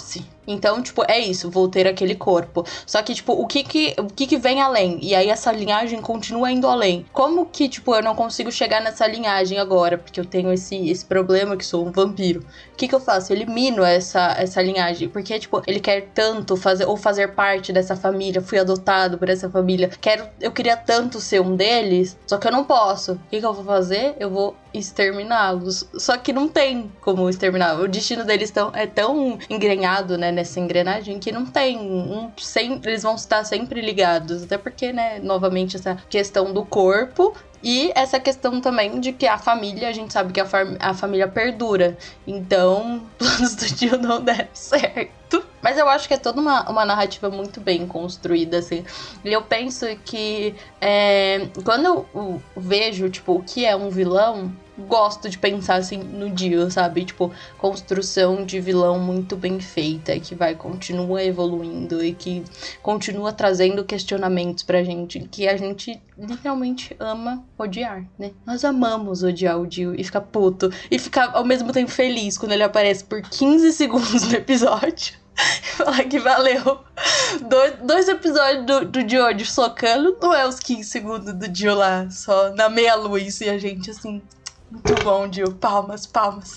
Então, tipo, é isso, vou ter aquele corpo. Só que, tipo, o que vem além? E aí essa linhagem continua indo além. Como que, tipo, eu não consigo chegar nessa linhagem agora? Porque eu tenho esse problema que sou um vampiro. O que eu faço? Eu elimino essa linhagem. Porque, tipo, ele quer tanto fazer parte dessa família. Fui adotado por essa família. Eu queria tanto ser um deles, só que eu não posso. O que eu vou fazer? Eu vou exterminá-los. Só que não tem como exterminar. O destino deles é tão engrenhado, né, nessa engrenagem, que não tem. Eles vão estar sempre ligados. Até porque, né, novamente, essa questão do corpo. E essa questão também de que a família, a gente sabe que a família perdura. Então, planos do tio não deram certo. Mas eu acho que é toda uma narrativa muito bem construída, assim. E eu penso que quando eu vejo, tipo, o que é um vilão, gosto de pensar, assim, no Dio, sabe? Tipo, construção de vilão muito bem feita, que continua evoluindo e que continua trazendo questionamentos pra gente, que a gente literalmente ama odiar, né? Nós amamos odiar o Dio e ficar puto e ficar ao mesmo tempo feliz quando ele aparece por 15 segundos no episódio. Falar que valeu. Dois episódios do Jojo socando, não é os 15 segundos do Dio lá, só na meia luz, e a gente assim, muito bom, Dio, palmas.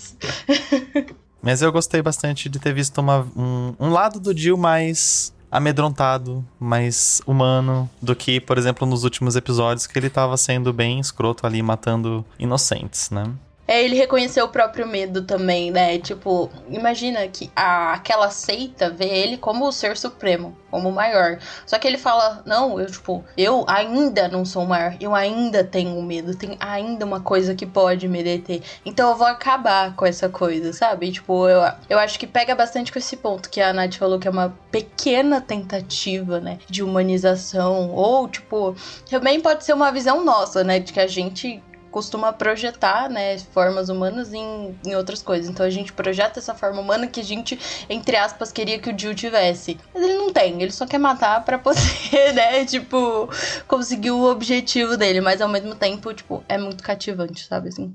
Mas eu gostei bastante de ter visto um lado do Dio mais amedrontado, mais humano, do que, por exemplo, nos últimos episódios, que ele tava sendo bem escroto ali, matando inocentes, né? Ele reconheceu o próprio medo também, né? Tipo, imagina que aquela seita vê ele como o ser supremo, como o maior. Só que ele fala, não, eu ainda não sou o maior, eu ainda tenho medo, tem ainda uma coisa que pode me deter. Então eu vou acabar com essa coisa, sabe? Tipo, eu acho que pega bastante com esse ponto que a Nath falou, que é uma pequena tentativa, né, de humanização. Ou, tipo, também pode ser uma visão nossa, né, de que a gente costuma projetar, né, formas humanas em outras coisas. Então a gente projeta essa forma humana que a gente, entre aspas, queria que o Dio tivesse. Mas ele não tem, ele só quer matar pra poder, né, tipo, conseguir o objetivo dele. Mas ao mesmo tempo, tipo, é muito cativante, sabe, assim.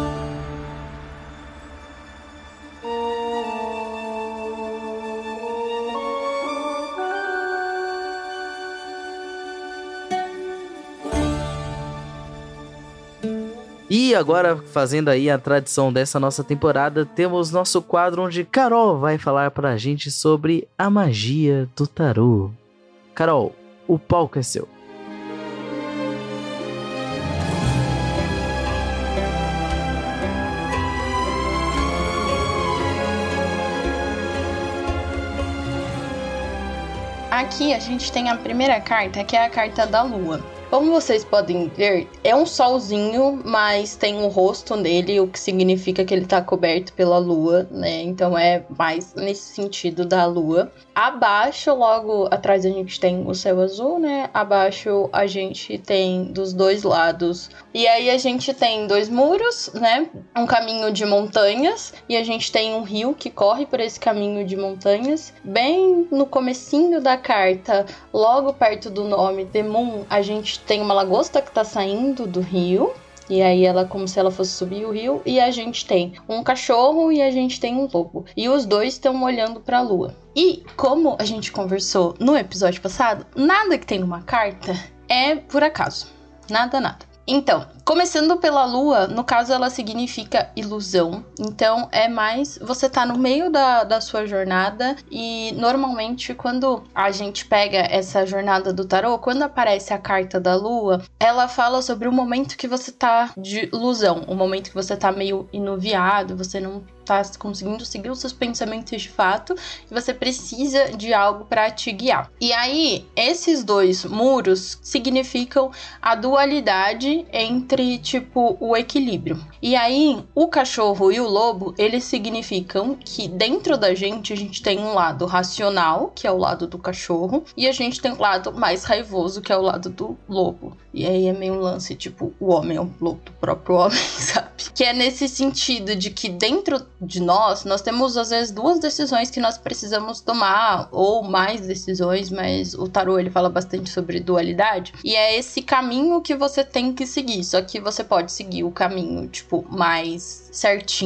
E agora, fazendo aí a tradição dessa nossa temporada, temos nosso quadro onde Carol vai falar pra gente sobre a magia do tarô. Carol, o palco é seu. Aqui a gente tem a primeira carta, que é a carta da Lua. Como vocês podem ver, é um solzinho, mas tem um rosto nele, o que significa que ele tá coberto pela lua, né? Então é mais nesse sentido da lua. Abaixo, logo atrás, a gente tem o céu azul, né? Abaixo a gente tem dos dois lados. E aí a gente tem dois muros, né? Um caminho de montanhas. E a gente tem um rio que corre por esse caminho de montanhas. Bem no comecinho da carta, logo perto do nome The Moon, a gente tem uma lagosta que tá saindo do rio. E aí ela como se ela fosse subir o rio. E a gente tem um cachorro e a gente tem um lobo. E os dois estão olhando pra lua. E como a gente conversou no episódio passado, nada que tem numa carta é por acaso. Nada. Então, começando pela lua, no caso ela significa ilusão. Então é mais você tá no meio da sua jornada. E normalmente quando a gente pega essa jornada do tarô, quando aparece a carta da lua, ela fala sobre o momento que você tá de ilusão, o momento que você tá meio inuviado, você não tá conseguindo seguir os seus pensamentos de fato, e você precisa de algo para te guiar. E aí, esses dois muros significam a dualidade entre, tipo, o equilíbrio. E aí, o cachorro e o lobo, eles significam que dentro da gente, a gente tem um lado racional, que é o lado do cachorro, e a gente tem um lado mais raivoso, que é o lado do lobo. E aí é meio um lance, tipo, o homem é o lobo do próprio homem, sabe? Que é nesse sentido de que dentro de nós temos às vezes duas decisões que nós precisamos tomar, ou mais decisões, mas o tarô ele fala bastante sobre dualidade, e é esse caminho que você tem que seguir, só que você pode seguir o caminho, tipo, mais certinho,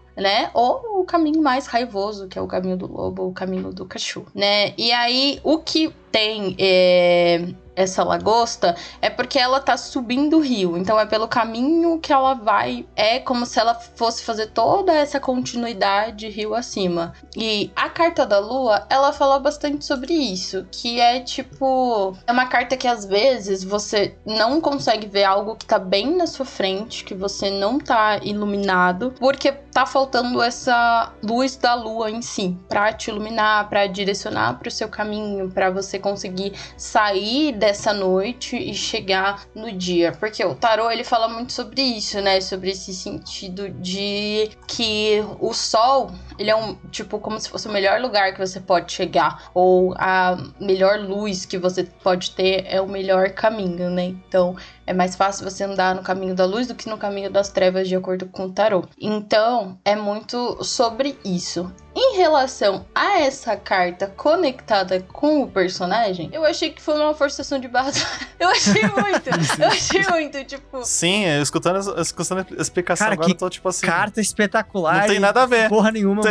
né? Ou o caminho mais raivoso, que é o caminho do lobo, ou o caminho do cachorro, né? E aí, o que tem essa lagosta é porque ela tá subindo o rio, então é pelo caminho que ela vai, é como se ela fosse fazer toda essa continuidade rio acima. E a carta da lua, ela fala bastante sobre isso, que é tipo, é uma carta que às vezes você não consegue ver algo que tá bem na sua frente, que você não tá iluminado, porque tá faltando essa luz da lua em si, pra te iluminar, pra direcionar pro seu caminho, pra você conseguir sair dessa noite e chegar no dia. Porque o tarô, ele fala muito sobre isso, né? Sobre esse sentido de que o sol, ele é tipo como se fosse o melhor lugar que você pode chegar, ou a melhor luz que você pode ter é o melhor caminho, né? Então, é mais fácil você andar no caminho da luz do que no caminho das trevas, de acordo com o tarô. Então, é muito sobre isso. Em relação a essa carta conectada com o personagem, eu achei que foi uma forçação de barra. Eu achei muito, tipo... Sim, escutando a explicação cara, agora, eu tô tipo assim... carta espetacular. Não tem nada a ver. Porra nenhuma.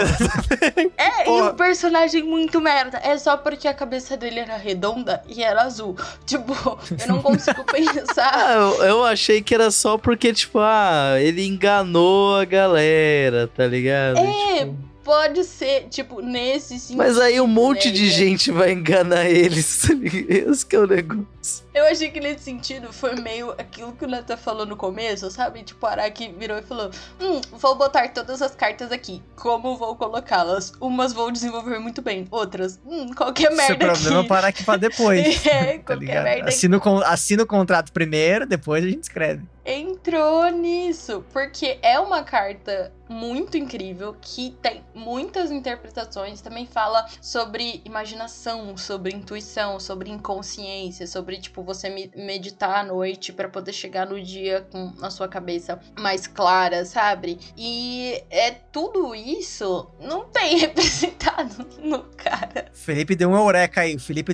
E o personagem muito merda. É só porque a cabeça dele era redonda e era azul. Tipo, eu não consigo pensar... Eu achei que era só porque, tipo, ele enganou a galera, tá ligado? Tipo... Pode ser, tipo, nesse sentido. Mas aí um monte de gente vai enganar eles, tá ligado? Esse que é o negócio. Eu achei que nesse sentido foi meio aquilo que o Nathan falou no começo, sabe? Tipo, o Araki virou e falou: vou botar todas as cartas aqui. Como vou colocá-las? Umas vou desenvolver muito bem, outras, qualquer merda aqui. Seu problema é parar aqui pra depois. Tá qualquer merda assina o contrato primeiro, depois a gente escreve. Entrou nisso, porque é uma carta muito incrível, que tem muitas interpretações, também fala sobre imaginação, sobre intuição, sobre inconsciência, sobre, tipo, você meditar à noite pra poder chegar no dia com a sua cabeça mais clara, sabe? E tudo isso não tem representado no cara. Felipe deu um eureka aí, O Felipe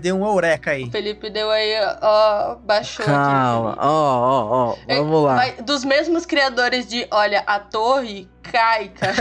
deu aí, baixou. Calma, aqui. Vamos lá. Dos mesmos criadores de, olha, a torre cai, cara.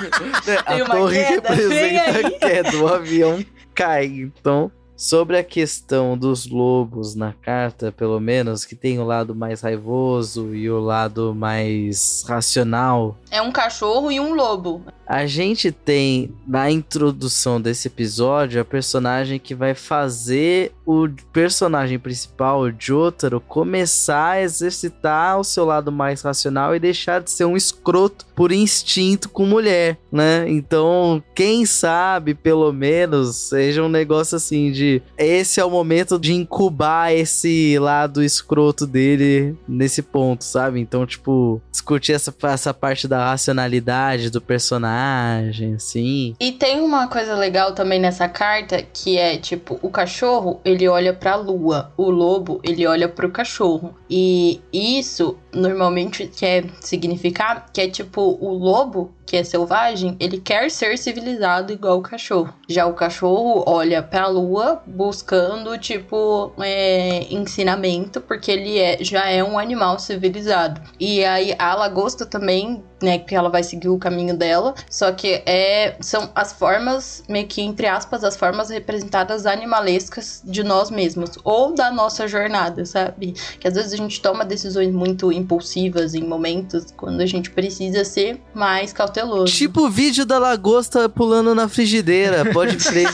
A torre representa a queda, o avião cai. Então, sobre a questão dos lobos na carta, pelo menos, que tem o lado mais raivoso e o lado mais racional. É um cachorro e um lobo. A gente tem, na introdução desse episódio, a personagem que vai fazer o personagem principal, o Jotaro, começar a exercitar o seu lado mais racional e deixar de ser um escroto por instinto com mulher, né? Então, quem sabe, pelo menos, seja um negócio assim de... Esse é o momento de incubar esse lado escroto dele nesse ponto, sabe? Então, tipo, discutir essa parte da racionalidade do personagem, assim. E tem uma coisa legal também nessa carta, que é, tipo, o cachorro, ele olha pra lua, o lobo, ele olha pro cachorro. E isso, normalmente, quer significar que é, tipo, o lobo, que é selvagem, ele quer ser civilizado igual o cachorro. Já o cachorro olha pra lua buscando, tipo, ensinamento, porque ele já é um animal civilizado. E aí a lagosta também, né, que ela vai seguir o caminho dela, só que são as formas, meio que entre aspas, as formas representadas animalescas de nós mesmos, ou da nossa jornada, sabe? Que às vezes a gente toma decisões muito impulsivas em momentos quando a gente precisa ser mais cauteloso. Tipo o vídeo da lagosta pulando na frigideira, pode crer.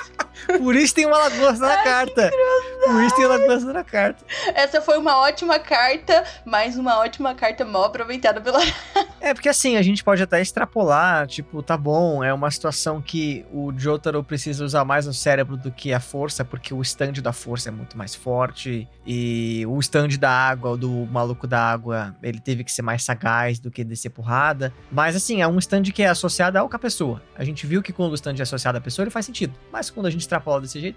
Por isso tem uma lagosta na carta. Por isso tem uma lagosta na carta. Essa foi uma ótima carta, mas uma ótima carta mal aproveitada pela... Porque assim, a gente pode até extrapolar, tipo, tá bom, é uma situação que o Jotaro precisa usar mais o cérebro do que a força, porque o stand da força é muito mais forte, e o stand da água, do maluco da água, ele teve que ser mais sagaz do que descer porrada. Mas assim, é um stand que é associado ao com a pessoa. A gente viu que quando o stand é associado à pessoa, ele faz sentido. Mas quando a gente extrapola desse jeito,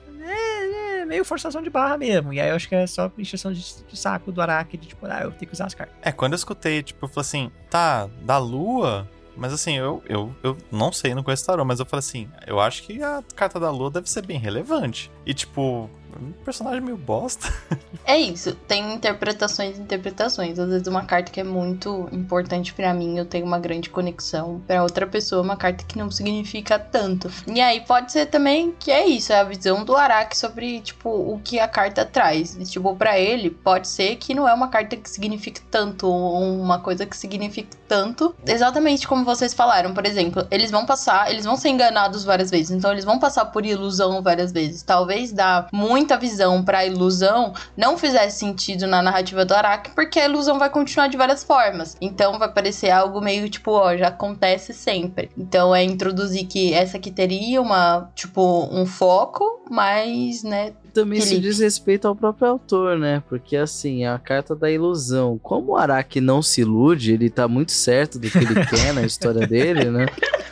meio forçação de barra mesmo. E aí eu acho que é só encheção de saco do Araki, de tipo, eu tenho que usar as cartas. Quando eu escutei, tipo, eu falei assim, tá, da lua... Mas assim, eu não sei, não conheço tarô, mas eu falei assim, eu acho que a carta da lua deve ser bem relevante. E tipo, Um personagem meio bosta. É isso, tem interpretações. Às vezes uma carta que é muito importante pra mim, eu tenho uma grande conexão. Pra outra pessoa, uma carta que não significa tanto. E aí pode ser também que é isso, é a visão do Araki sobre, tipo, o que a carta traz. E, tipo, pra ele, pode ser que não é uma carta que signifique tanto, ou uma coisa que signifique tanto. Exatamente como vocês falaram, por exemplo, eles vão ser enganados várias vezes, então eles vão passar por ilusão várias vezes. Talvez dar muita visão pra ilusão não fizesse sentido na narrativa do Araki, porque a ilusão vai continuar de várias formas. Então vai parecer algo meio tipo, ó, já acontece sempre. Então é introduzir que essa aqui teria um foco, mas, né... Também se diz respeito ao próprio autor, né? Porque, assim, é a carta da ilusão. Como o Araki não se ilude, ele tá muito certo do que ele quer na história dele, né?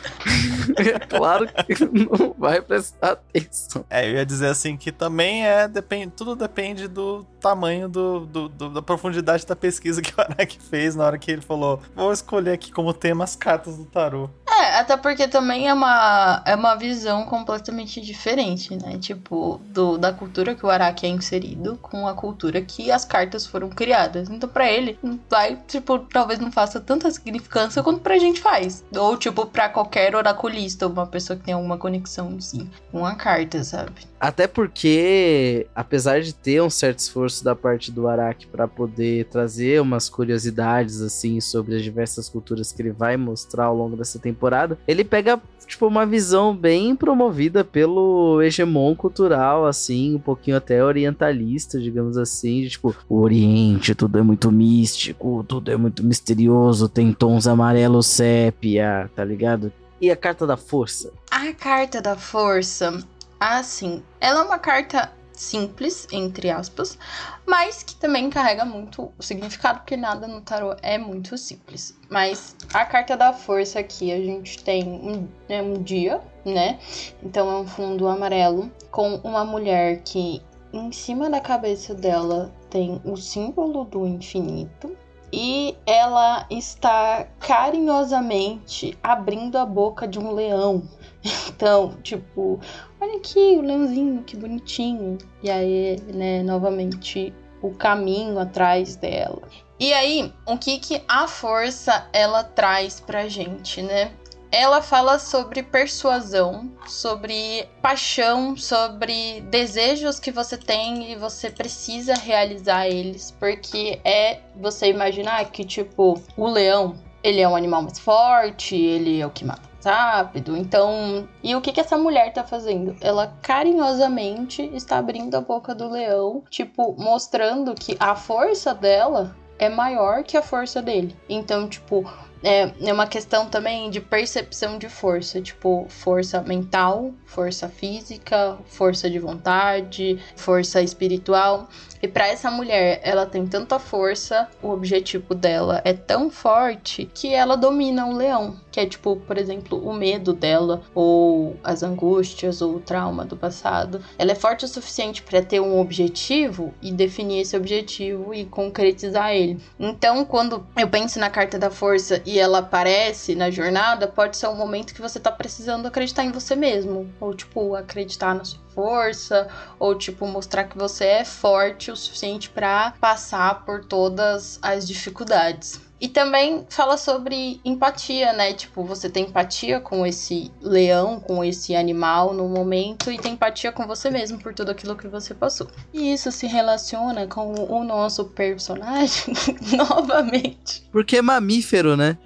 Claro que não vai prestar atenção. Eu ia dizer assim que também tudo depende do tamanho da profundidade da pesquisa que o Araki fez na hora que ele falou, vou escolher aqui como tema as cartas do tarô. Até porque também é uma visão completamente diferente, né? Tipo, da cultura que o Araki é inserido com a cultura que as cartas foram criadas. Então, pra ele, talvez não faça tanta significância quanto pra gente faz. Ou, tipo, pra qualquer oraculista, uma pessoa que tem alguma conexão, sim, com a carta, sabe? Até porque, apesar de ter um certo esforço da parte do Araki pra poder trazer umas curiosidades, assim, sobre as diversas culturas que ele vai mostrar ao longo dessa temporada, ele pega, tipo, uma visão bem promovida pelo hegemon cultural, assim, um pouquinho até orientalista, digamos assim, de, tipo, o Oriente, tudo é muito místico, tudo é muito misterioso, tem tons amarelo sépia, tá ligado? E a carta da força? A carta da força... Assim, ela é uma carta simples, entre aspas, mas que também carrega muito o significado, porque nada no tarô é muito simples. Mas a carta da força aqui, a gente tem um dia, né? Então é um fundo amarelo com uma mulher que em cima da cabeça dela tem o símbolo do infinito. E ela está carinhosamente abrindo a boca de um leão. Então, tipo, olha aqui o leãozinho, que bonitinho. E aí, né, novamente, o caminho atrás dela. E aí, o que a força, ela traz pra gente, né? Ela fala sobre persuasão, sobre paixão, sobre desejos que você tem e você precisa realizar eles. Porque você imaginar que, tipo, o leão, ele é um animal mais forte, ele é o que mata rápido. Então, e o que essa mulher tá fazendo? Ela carinhosamente está abrindo a boca do leão, tipo, mostrando que a força dela é maior que a força dele. Então, tipo... É uma questão também de percepção de força, tipo, força mental, força física, força de vontade, força espiritual. E para essa mulher, ela tem tanta força, o objetivo dela é tão forte que ela domina o leão, que é tipo, por exemplo, o medo dela, ou as angústias, ou o trauma do passado. Ela é forte o suficiente para ter um objetivo e definir esse objetivo e concretizar ele. Então, quando eu penso na carta da força e ela aparece na jornada, pode ser um momento que você tá precisando acreditar em você mesmo, ou tipo, acreditar na sua força, ou tipo, mostrar que você é forte o suficiente para passar por todas as dificuldades. E também fala sobre empatia, né? Tipo, você tem empatia com esse leão, com esse animal no momento, e tem empatia com você mesmo por tudo aquilo que você passou. E isso se relaciona com o nosso personagem novamente. Porque é mamífero, né?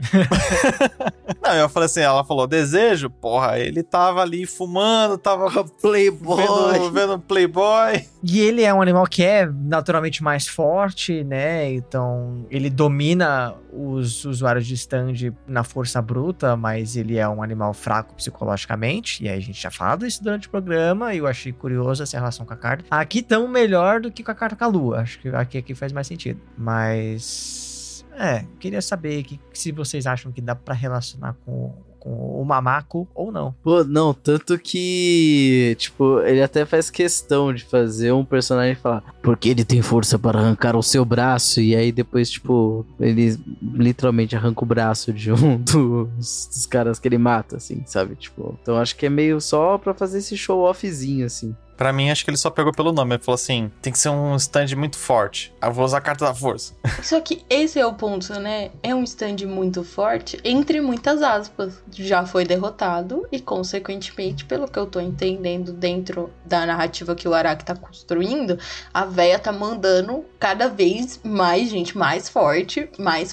Não, eu falei assim, ela falou desejo, porra, ele tava ali fumando, tava Playboy. vendo Playboy. E ele é um animal que é naturalmente mais forte, né? Então, ele domina os usuários de stand na força bruta, mas ele é um animal fraco psicologicamente. E aí a gente já falou isso durante o programa, e eu achei curioso essa relação com a carta. Aqui tão melhor do que com a carta com a lua. Acho que aqui faz mais sentido. Mas... queria saber se vocês acham que dá pra relacionar com o Mamako ou não. Pô, não, tanto que, tipo, ele até faz questão de fazer um personagem falar, porque ele tem força para arrancar o seu braço, e aí depois, tipo, ele literalmente arranca o braço de um dos caras que ele mata, assim, sabe? Tipo, então acho que é meio só pra fazer esse show-offzinho, assim. Pra mim, acho que ele só pegou pelo nome. Ele falou assim, tem que ser um stand muito forte. Eu vou usar a carta da força. Só que esse é o ponto, né? É um stand muito forte, entre muitas aspas. Já foi derrotado e, consequentemente, pelo que eu tô entendendo dentro da narrativa que o Araki tá construindo, a véia tá mandando cada vez mais gente mais forte,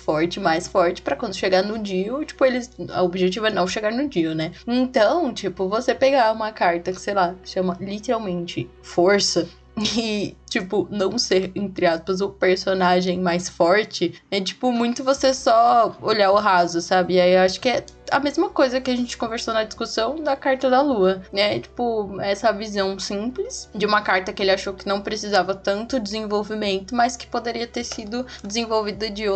pra quando chegar no Dio, tipo, o objetivo é não chegar no Dio, né? Então, tipo, você pegar uma carta que, sei lá, chama literalmente Força e, tipo, não ser, entre aspas, o personagem mais forte, é, tipo, muito você só olhar o raso, sabe? E aí eu acho que é a mesma coisa que a gente conversou na discussão da carta da Lua, né? Tipo, essa visão simples de uma carta que ele achou que não precisava tanto desenvolvimento, mas que poderia ter sido desenvolvida de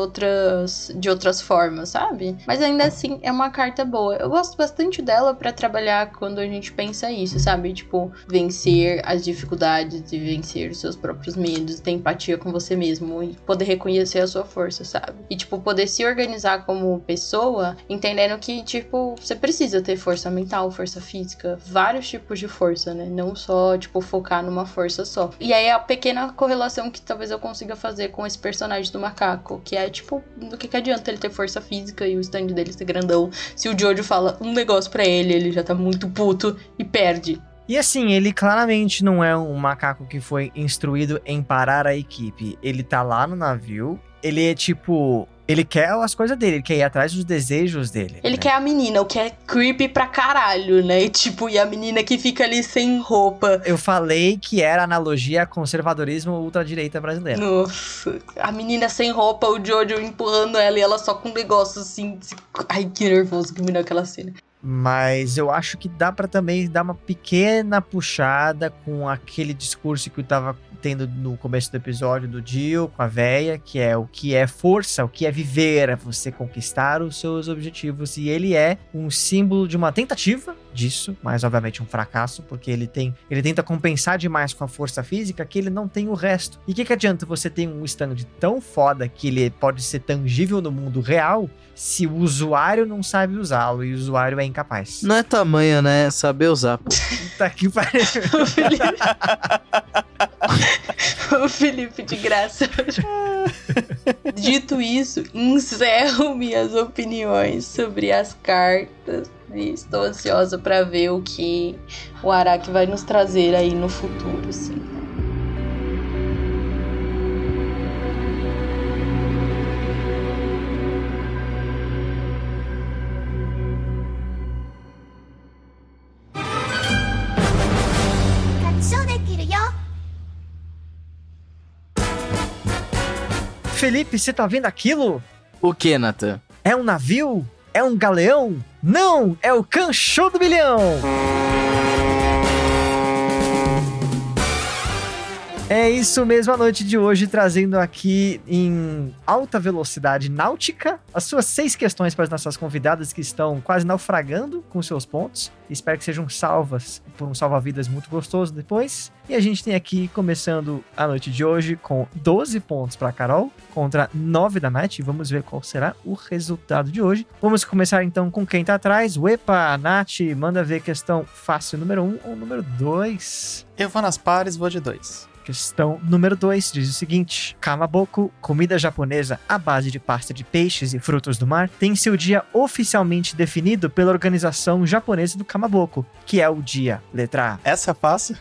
outras formas, sabe? Mas ainda assim, é uma carta boa. Eu gosto bastante dela pra trabalhar quando a gente pensa isso, sabe? Tipo, vencer as dificuldades e vencer os seus próprios medos, ter empatia com você mesmo e poder reconhecer a sua força, sabe? E, tipo, poder se organizar como pessoa, entendendo que, tipo, você precisa ter força mental, força física, vários tipos de força, né? Não só, tipo, focar numa força só. E aí a pequena correlação que talvez eu consiga fazer com esse personagem do macaco, que é, tipo, do que adianta ele ter força física e o stand dele ser grandão, se o Jojo fala um negócio pra ele já tá muito puto e perde. E assim, ele claramente não é um macaco que foi instruído em parar a equipe. Ele tá lá no navio, ele é tipo... Ele quer as coisas dele, ele quer ir atrás dos desejos dele. Ele quer a menina, o que é creepy pra caralho, né? Tipo, e a menina que fica ali sem roupa. Eu falei que era analogia a conservadorismo ultradireita brasileira. Nossa, a menina sem roupa, o Jojo empurrando ela e ela só com um negócio assim. Ai, que nervoso que me deu aquela cena. Mas eu acho que dá pra também dar uma pequena puxada com aquele discurso que eu tava tendo no começo do episódio do Dio com a véia, que é o que é força, o que é viver, é você conquistar os seus objetivos, e ele é um símbolo de uma tentativa disso, mas obviamente um fracasso, porque ele tenta compensar demais com a força física que ele não tem o resto. E o que adianta você ter um stand tão foda que ele pode ser tangível no mundo real se o usuário não sabe usá-lo e o usuário é incapaz? Não é tamanho, né? É saber usar. Puta que pariu. O Felipe, de graça. Dito isso, encerro minhas opiniões sobre as cartas e estou ansiosa para ver o que o Araki vai nos trazer aí no futuro, sim. Felipe, você tá vendo aquilo? O que, Nathan? É um navio? É um galeão? Não! É o Kanshou do Bilhão! É isso mesmo, a noite de hoje, trazendo aqui em alta velocidade náutica as suas 6 questões para as nossas convidadas que estão quase naufragando com seus pontos. Espero que sejam salvas por um salva-vidas muito gostoso depois. E a gente tem aqui, começando a noite de hoje, com 12 pontos para Carol contra 9 da Nath. Vamos ver qual será o resultado de hoje. Vamos começar então com quem tá atrás. Uepa, Nath, manda ver questão fácil número 1 ou número 2? Eu vou nas pares, vou de 2. Questão número 2 diz o seguinte: Kamaboko, comida japonesa à base de pasta de peixes e frutos do mar, tem seu dia oficialmente definido pela Organização Japonesa do Kamaboko, que é o dia, letra A. Essa é fácil.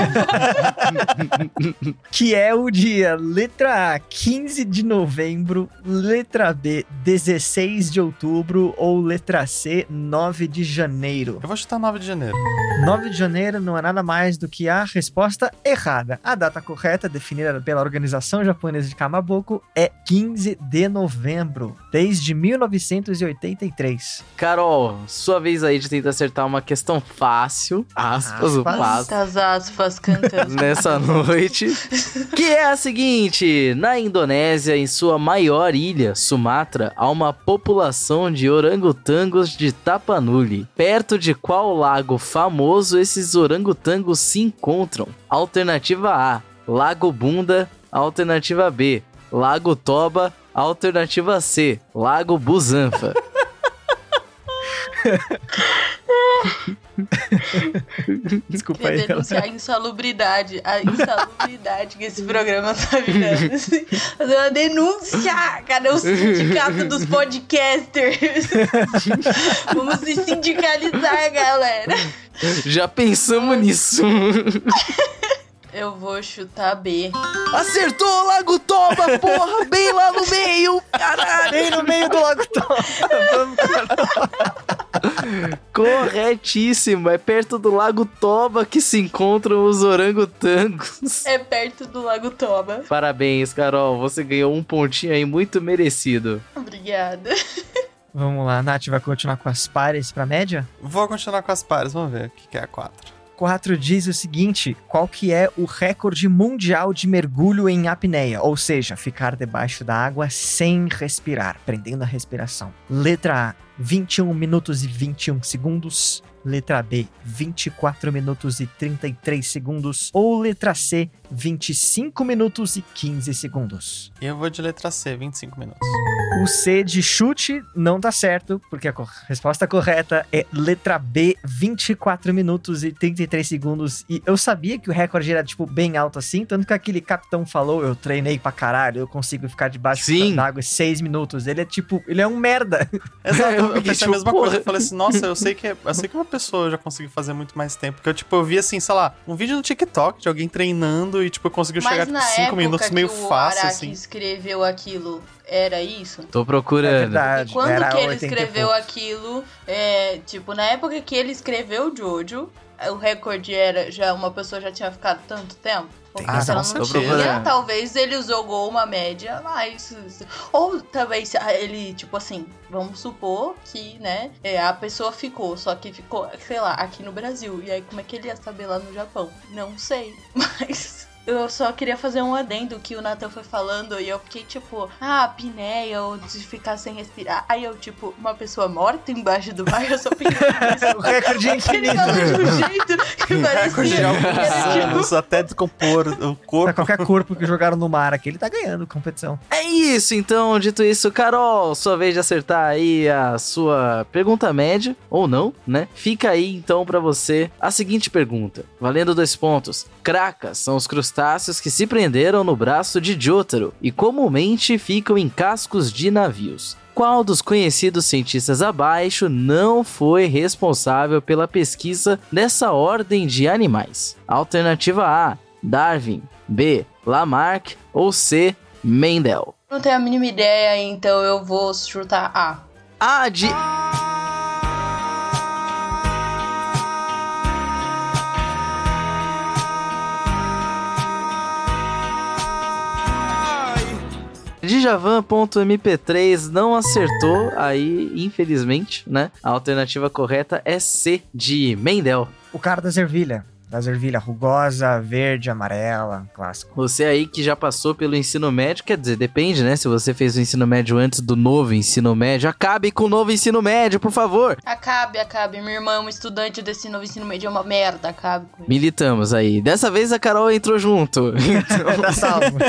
Que é o dia, letra A, 15 de novembro, letra B, 16 de outubro ou letra C, 9 de janeiro. Eu vou chutar 9 de janeiro. 9 de janeiro não é nada mais do que a resposta errada. A data correta, definida pela Organização Japonesa de Kamaboko, é 15 de novembro, desde 1983. Carol, sua vez aí de tentar acertar uma questão fácil, aspas. Muitas aspas cantando. Nessa noite, que é a seguinte: na Indonésia, em sua maior ilha, Sumatra, há uma população de orangotangos de Tapanuli. Perto de qual lago famoso esses orangotangos se encontram? Alternativa A, Lago Bunda. Alternativa B, Lago Toba. Alternativa C, Lago Busanfa. Desculpa aí. Queria denunciar a insalubridade que esse programa tá virando. Assim. Fazer uma denúncia! Cadê o sindicato dos podcasters? Vamos se sindicalizar, galera. Já pensamos nisso. Eu vou chutar B. Acertou, Lago Toba, porra! Bem lá no meio, caralho! Bem no meio do Lago Toba. Vamos, Corretíssimo, é perto do Lago Toba que se encontram os orangotangos. É perto do Lago Toba. Parabéns, Carol, você ganhou um pontinho aí muito merecido. Obrigada. Vamos lá, Nath vai continuar com as pares pra média? Vou continuar com as pares, vamos ver o que é a 4. 4 diz o seguinte: qual que é o recorde mundial de mergulho em apneia? Ou seja, ficar debaixo da água sem respirar, prendendo a respiração. Letra A, 21 minutos e 21 segundos. Letra B, 24 minutos e 33 segundos. Ou letra C, 25 minutos e 15 segundos. Eu vou de letra C, 25 minutos. O C de chute não tá certo, porque a resposta correta é letra B, 24 minutos e 33 segundos. E eu sabia que o recorde era, tipo, bem alto assim, tanto que aquele capitão falou, eu treinei pra caralho, eu consigo ficar debaixo da água 6 minutos. Ele é, tipo, ele é um merda. Exato, eu pensei tipo, a mesma coisa. Eu falei assim, nossa, eu sei que uma pessoa já conseguiu fazer muito mais tempo. Porque eu vi assim, sei lá, um vídeo no TikTok de alguém treinando e, tipo, conseguiu chegar, tipo, 5 minutos meio fácil, assim. Mas escreveu aquilo, era isso? Tô procurando. É verdade. E quando que ele escreveu aquilo, tipo, na época que ele escreveu Jojo, o recorde era, uma pessoa já tinha ficado tanto tempo? Porque se ela não tinha, talvez ele jogou uma média mais. Ou talvez ele, tipo assim, vamos supor que, né, a pessoa ficou, só que ficou, sei lá, aqui no Brasil. E aí como é que ele ia saber lá no Japão? Não sei, mas... Eu só queria fazer um adendo que o Nathan foi falando e eu fiquei tipo, apneia ou de ficar sem respirar. Aí eu, tipo, uma pessoa morta embaixo do mar, eu só pensei nisso. O recorde é infinito. Ele falou de um jeito que parecia anos até descompor o corpo. Pra qualquer corpo que jogaram no mar aqui, ele tá ganhando competição. É isso, então, dito isso, Carol, sua vez de acertar aí a sua pergunta média, ou não, né? Fica aí, então, pra você a seguinte pergunta, valendo 2 pontos. Cracas são os crustáceos que se prenderam no braço de Jotaro e comumente ficam em cascos de navios. Qual dos conhecidos cientistas abaixo não foi responsável pela pesquisa dessa ordem de animais? Alternativa A, Darwin. B, Lamarck. Ou C, Mendel. Não tenho a mínima ideia, então eu vou chutar A. A de... Djavan.mp3 não acertou aí, infelizmente, né? A alternativa correta é C, de Mendel. O cara da ervilha. Das ervilha rugosa, verde, amarela, clássico. Você aí que já passou pelo ensino médio, quer dizer, depende, né? Se você fez o ensino médio antes do novo ensino médio, acabe com o novo ensino médio, por favor. Acabe. Minha irmã é uma estudante desse novo ensino médio, é uma merda, acabe com isso. Militamos aí. Dessa vez a Carol entrou junto. Então... Tá salvo.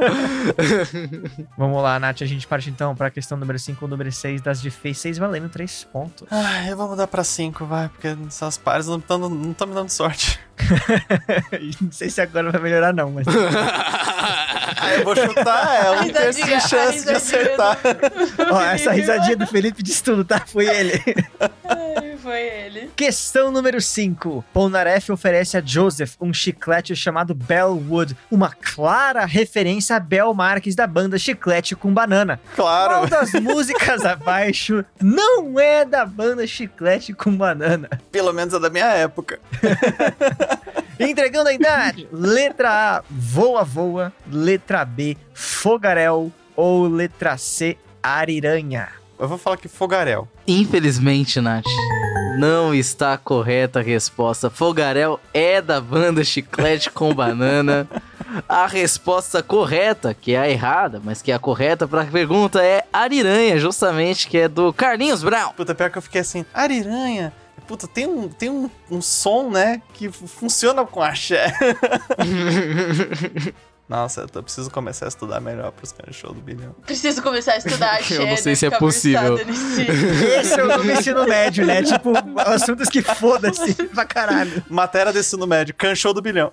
Vamos lá, Nath, a gente parte então pra questão número 5 ou número 6 das difíceis, valendo 3 pontos. Eu vou mudar pra 5, vai, porque essas pares não estão me dando sorte. Não sei se agora vai melhorar não, mas... Eu vou chutar ela, não tenho chance de acertar. Ó, essa risadinha do Felipe diz tudo, tá? Foi ele. Foi ele. Questão número 5. Polnareff oferece a Joseph um chiclete chamado Bellwood, uma clara referência a Bel Marques da banda Chiclete com Banana. Claro. Qual das músicas abaixo não é da banda Chiclete com Banana? Pelo menos é da minha época. Entregando a idade. Letra A, Voa Voa. Letra B, Fogaréu. Ou letra C, Ariranha. Eu vou falar que Fogaréu. Infelizmente, Nath, não está correta a resposta. Fogaréu é da banda Chiclete com Banana. A resposta correta, que é a errada, mas que é a correta para a pergunta é Ariranha, justamente, que é do Carlinhos Brown. Puta, pior que eu fiquei assim, Ariranha... Puta, tem um som, né, que funciona com axé. Nossa, eu preciso começar a estudar melhor pros Kanshou do Bilhão. Preciso começar a estudar a Eu não sei se é possível. Esse é o novo ensino médio, né? Tipo, assuntos que foda-se pra caralho. Matéria do ensino médio, Kanshou do Bilhão.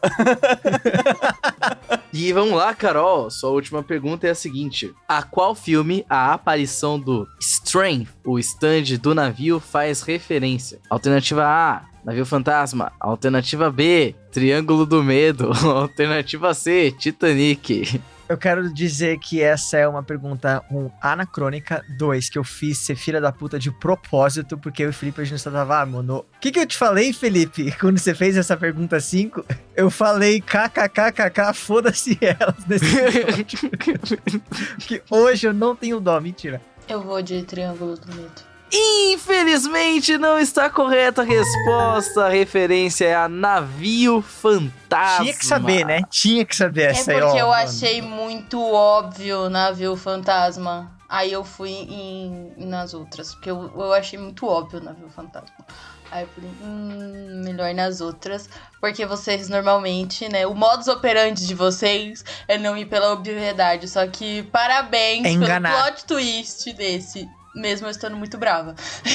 E vamos lá, Carol. Sua última pergunta é a seguinte. A qual filme a aparição do Strength, o stand do navio, faz referência? Alternativa A, Navio Fantasma. Alternativa B, Triângulo do Medo. Alternativa C, Titanic. Eu quero dizer que essa é uma pergunta anacrônica. 2, que eu fiz ser filha da puta de propósito, porque eu e o Felipe a gente só tava, mano. O que eu te falei, Felipe, quando você fez essa pergunta 5? Eu falei kkkk, foda-se elas nesse episódio. Porque hoje eu não tenho dó, mentira. Eu vou de Triângulo do Medo. Infelizmente não está correta a resposta. A referência é a Navio Fantasma. Tinha que saber, né? Tinha que saber essa aí, É porque eu achei muito óbvio Navio Fantasma. Aí eu fui nas outras, porque eu achei muito óbvio Navio Fantasma. Aí eu falei, melhor nas outras, porque vocês normalmente, né, o modus operandi de vocês é não ir pela obviedade, só que parabéns pelo plot twist desse. Mesmo eu estando muito brava.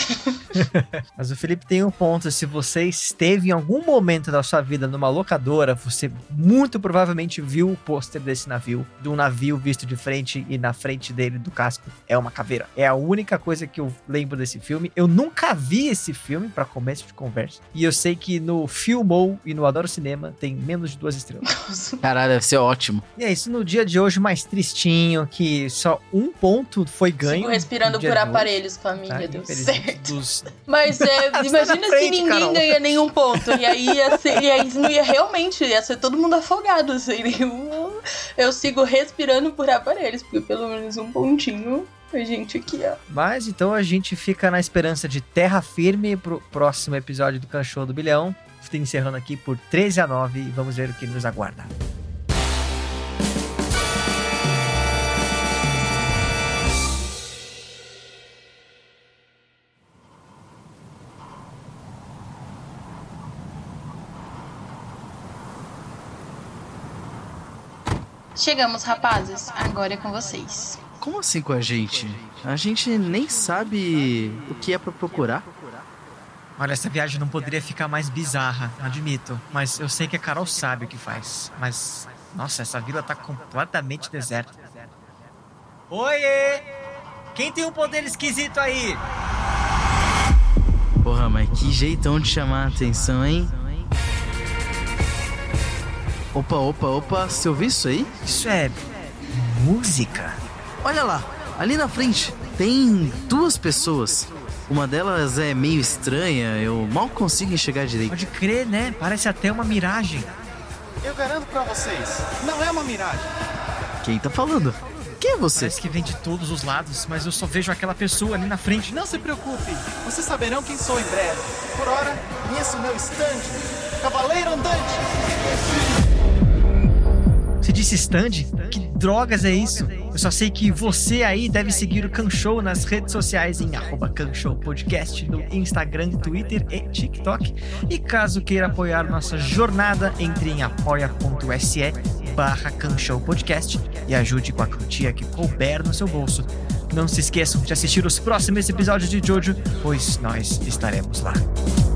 Mas o Felipe tem um ponto. Se você esteve em algum momento da sua vida numa locadora, você muito provavelmente viu o pôster desse navio, de um navio visto de frente, e na frente dele, do casco, é uma caveira. É a única coisa que eu lembro desse filme. Eu nunca vi esse filme, pra começo de conversa. E eu sei que no Filmou e no Adoro Cinema tem menos de 2 estrelas. Caralho, deve ser ótimo. E é isso, no dia de hoje mais tristinho, que só 1 ponto foi ganho. Sigo respirando por aparelhos, família, deu certo. Mas imagina frente, se ninguém Carol. ganha nenhum ponto. E aí não ia realmente, ia ser todo mundo afogado. Assim, eu sigo respirando por aparelhos, porque pelo menos 1 pontinho a gente aqui, ó. Mas então a gente fica na esperança de terra firme pro próximo episódio do Kanshou do Bilhão. Estou encerrando aqui por 13-9 e vamos ver o que nos aguarda. Chegamos, rapazes. Agora é com vocês. Como assim com a gente? A gente nem sabe o que é pra procurar. Olha, essa viagem não poderia ficar mais bizarra, admito. Mas eu sei que a Carol sabe o que faz. Mas, nossa, essa vila tá completamente deserta. Oiê! Quem tem um poder esquisito aí? Porra, mas que jeitão de chamar a atenção, hein? Opa, você ouviu isso aí? Isso é música. Olha lá, ali na frente tem 2 pessoas. Uma delas é meio estranha, eu mal consigo enxergar direito. Pode crer, né? Parece até uma miragem. Eu garanto pra vocês, não é uma miragem. Quem tá falando? Quem é você? Parece que vem de todos os lados, mas eu só vejo aquela pessoa ali na frente. Não se preocupe, vocês saberão quem sou em breve. Por hora, conheço o meu stand, Cavaleiro Andante. Você disse stand? Que drogas é isso? Eu só sei que você aí deve seguir o Kanshou nas redes sociais em @KanshouPodcast no Instagram, Twitter e TikTok. E caso queira apoiar nossa jornada, entre em apoia.se/KanshouPodcast e ajude com a quantia que couber no seu bolso. Não se esqueçam de assistir os próximos episódios de Jojo, pois nós estaremos lá.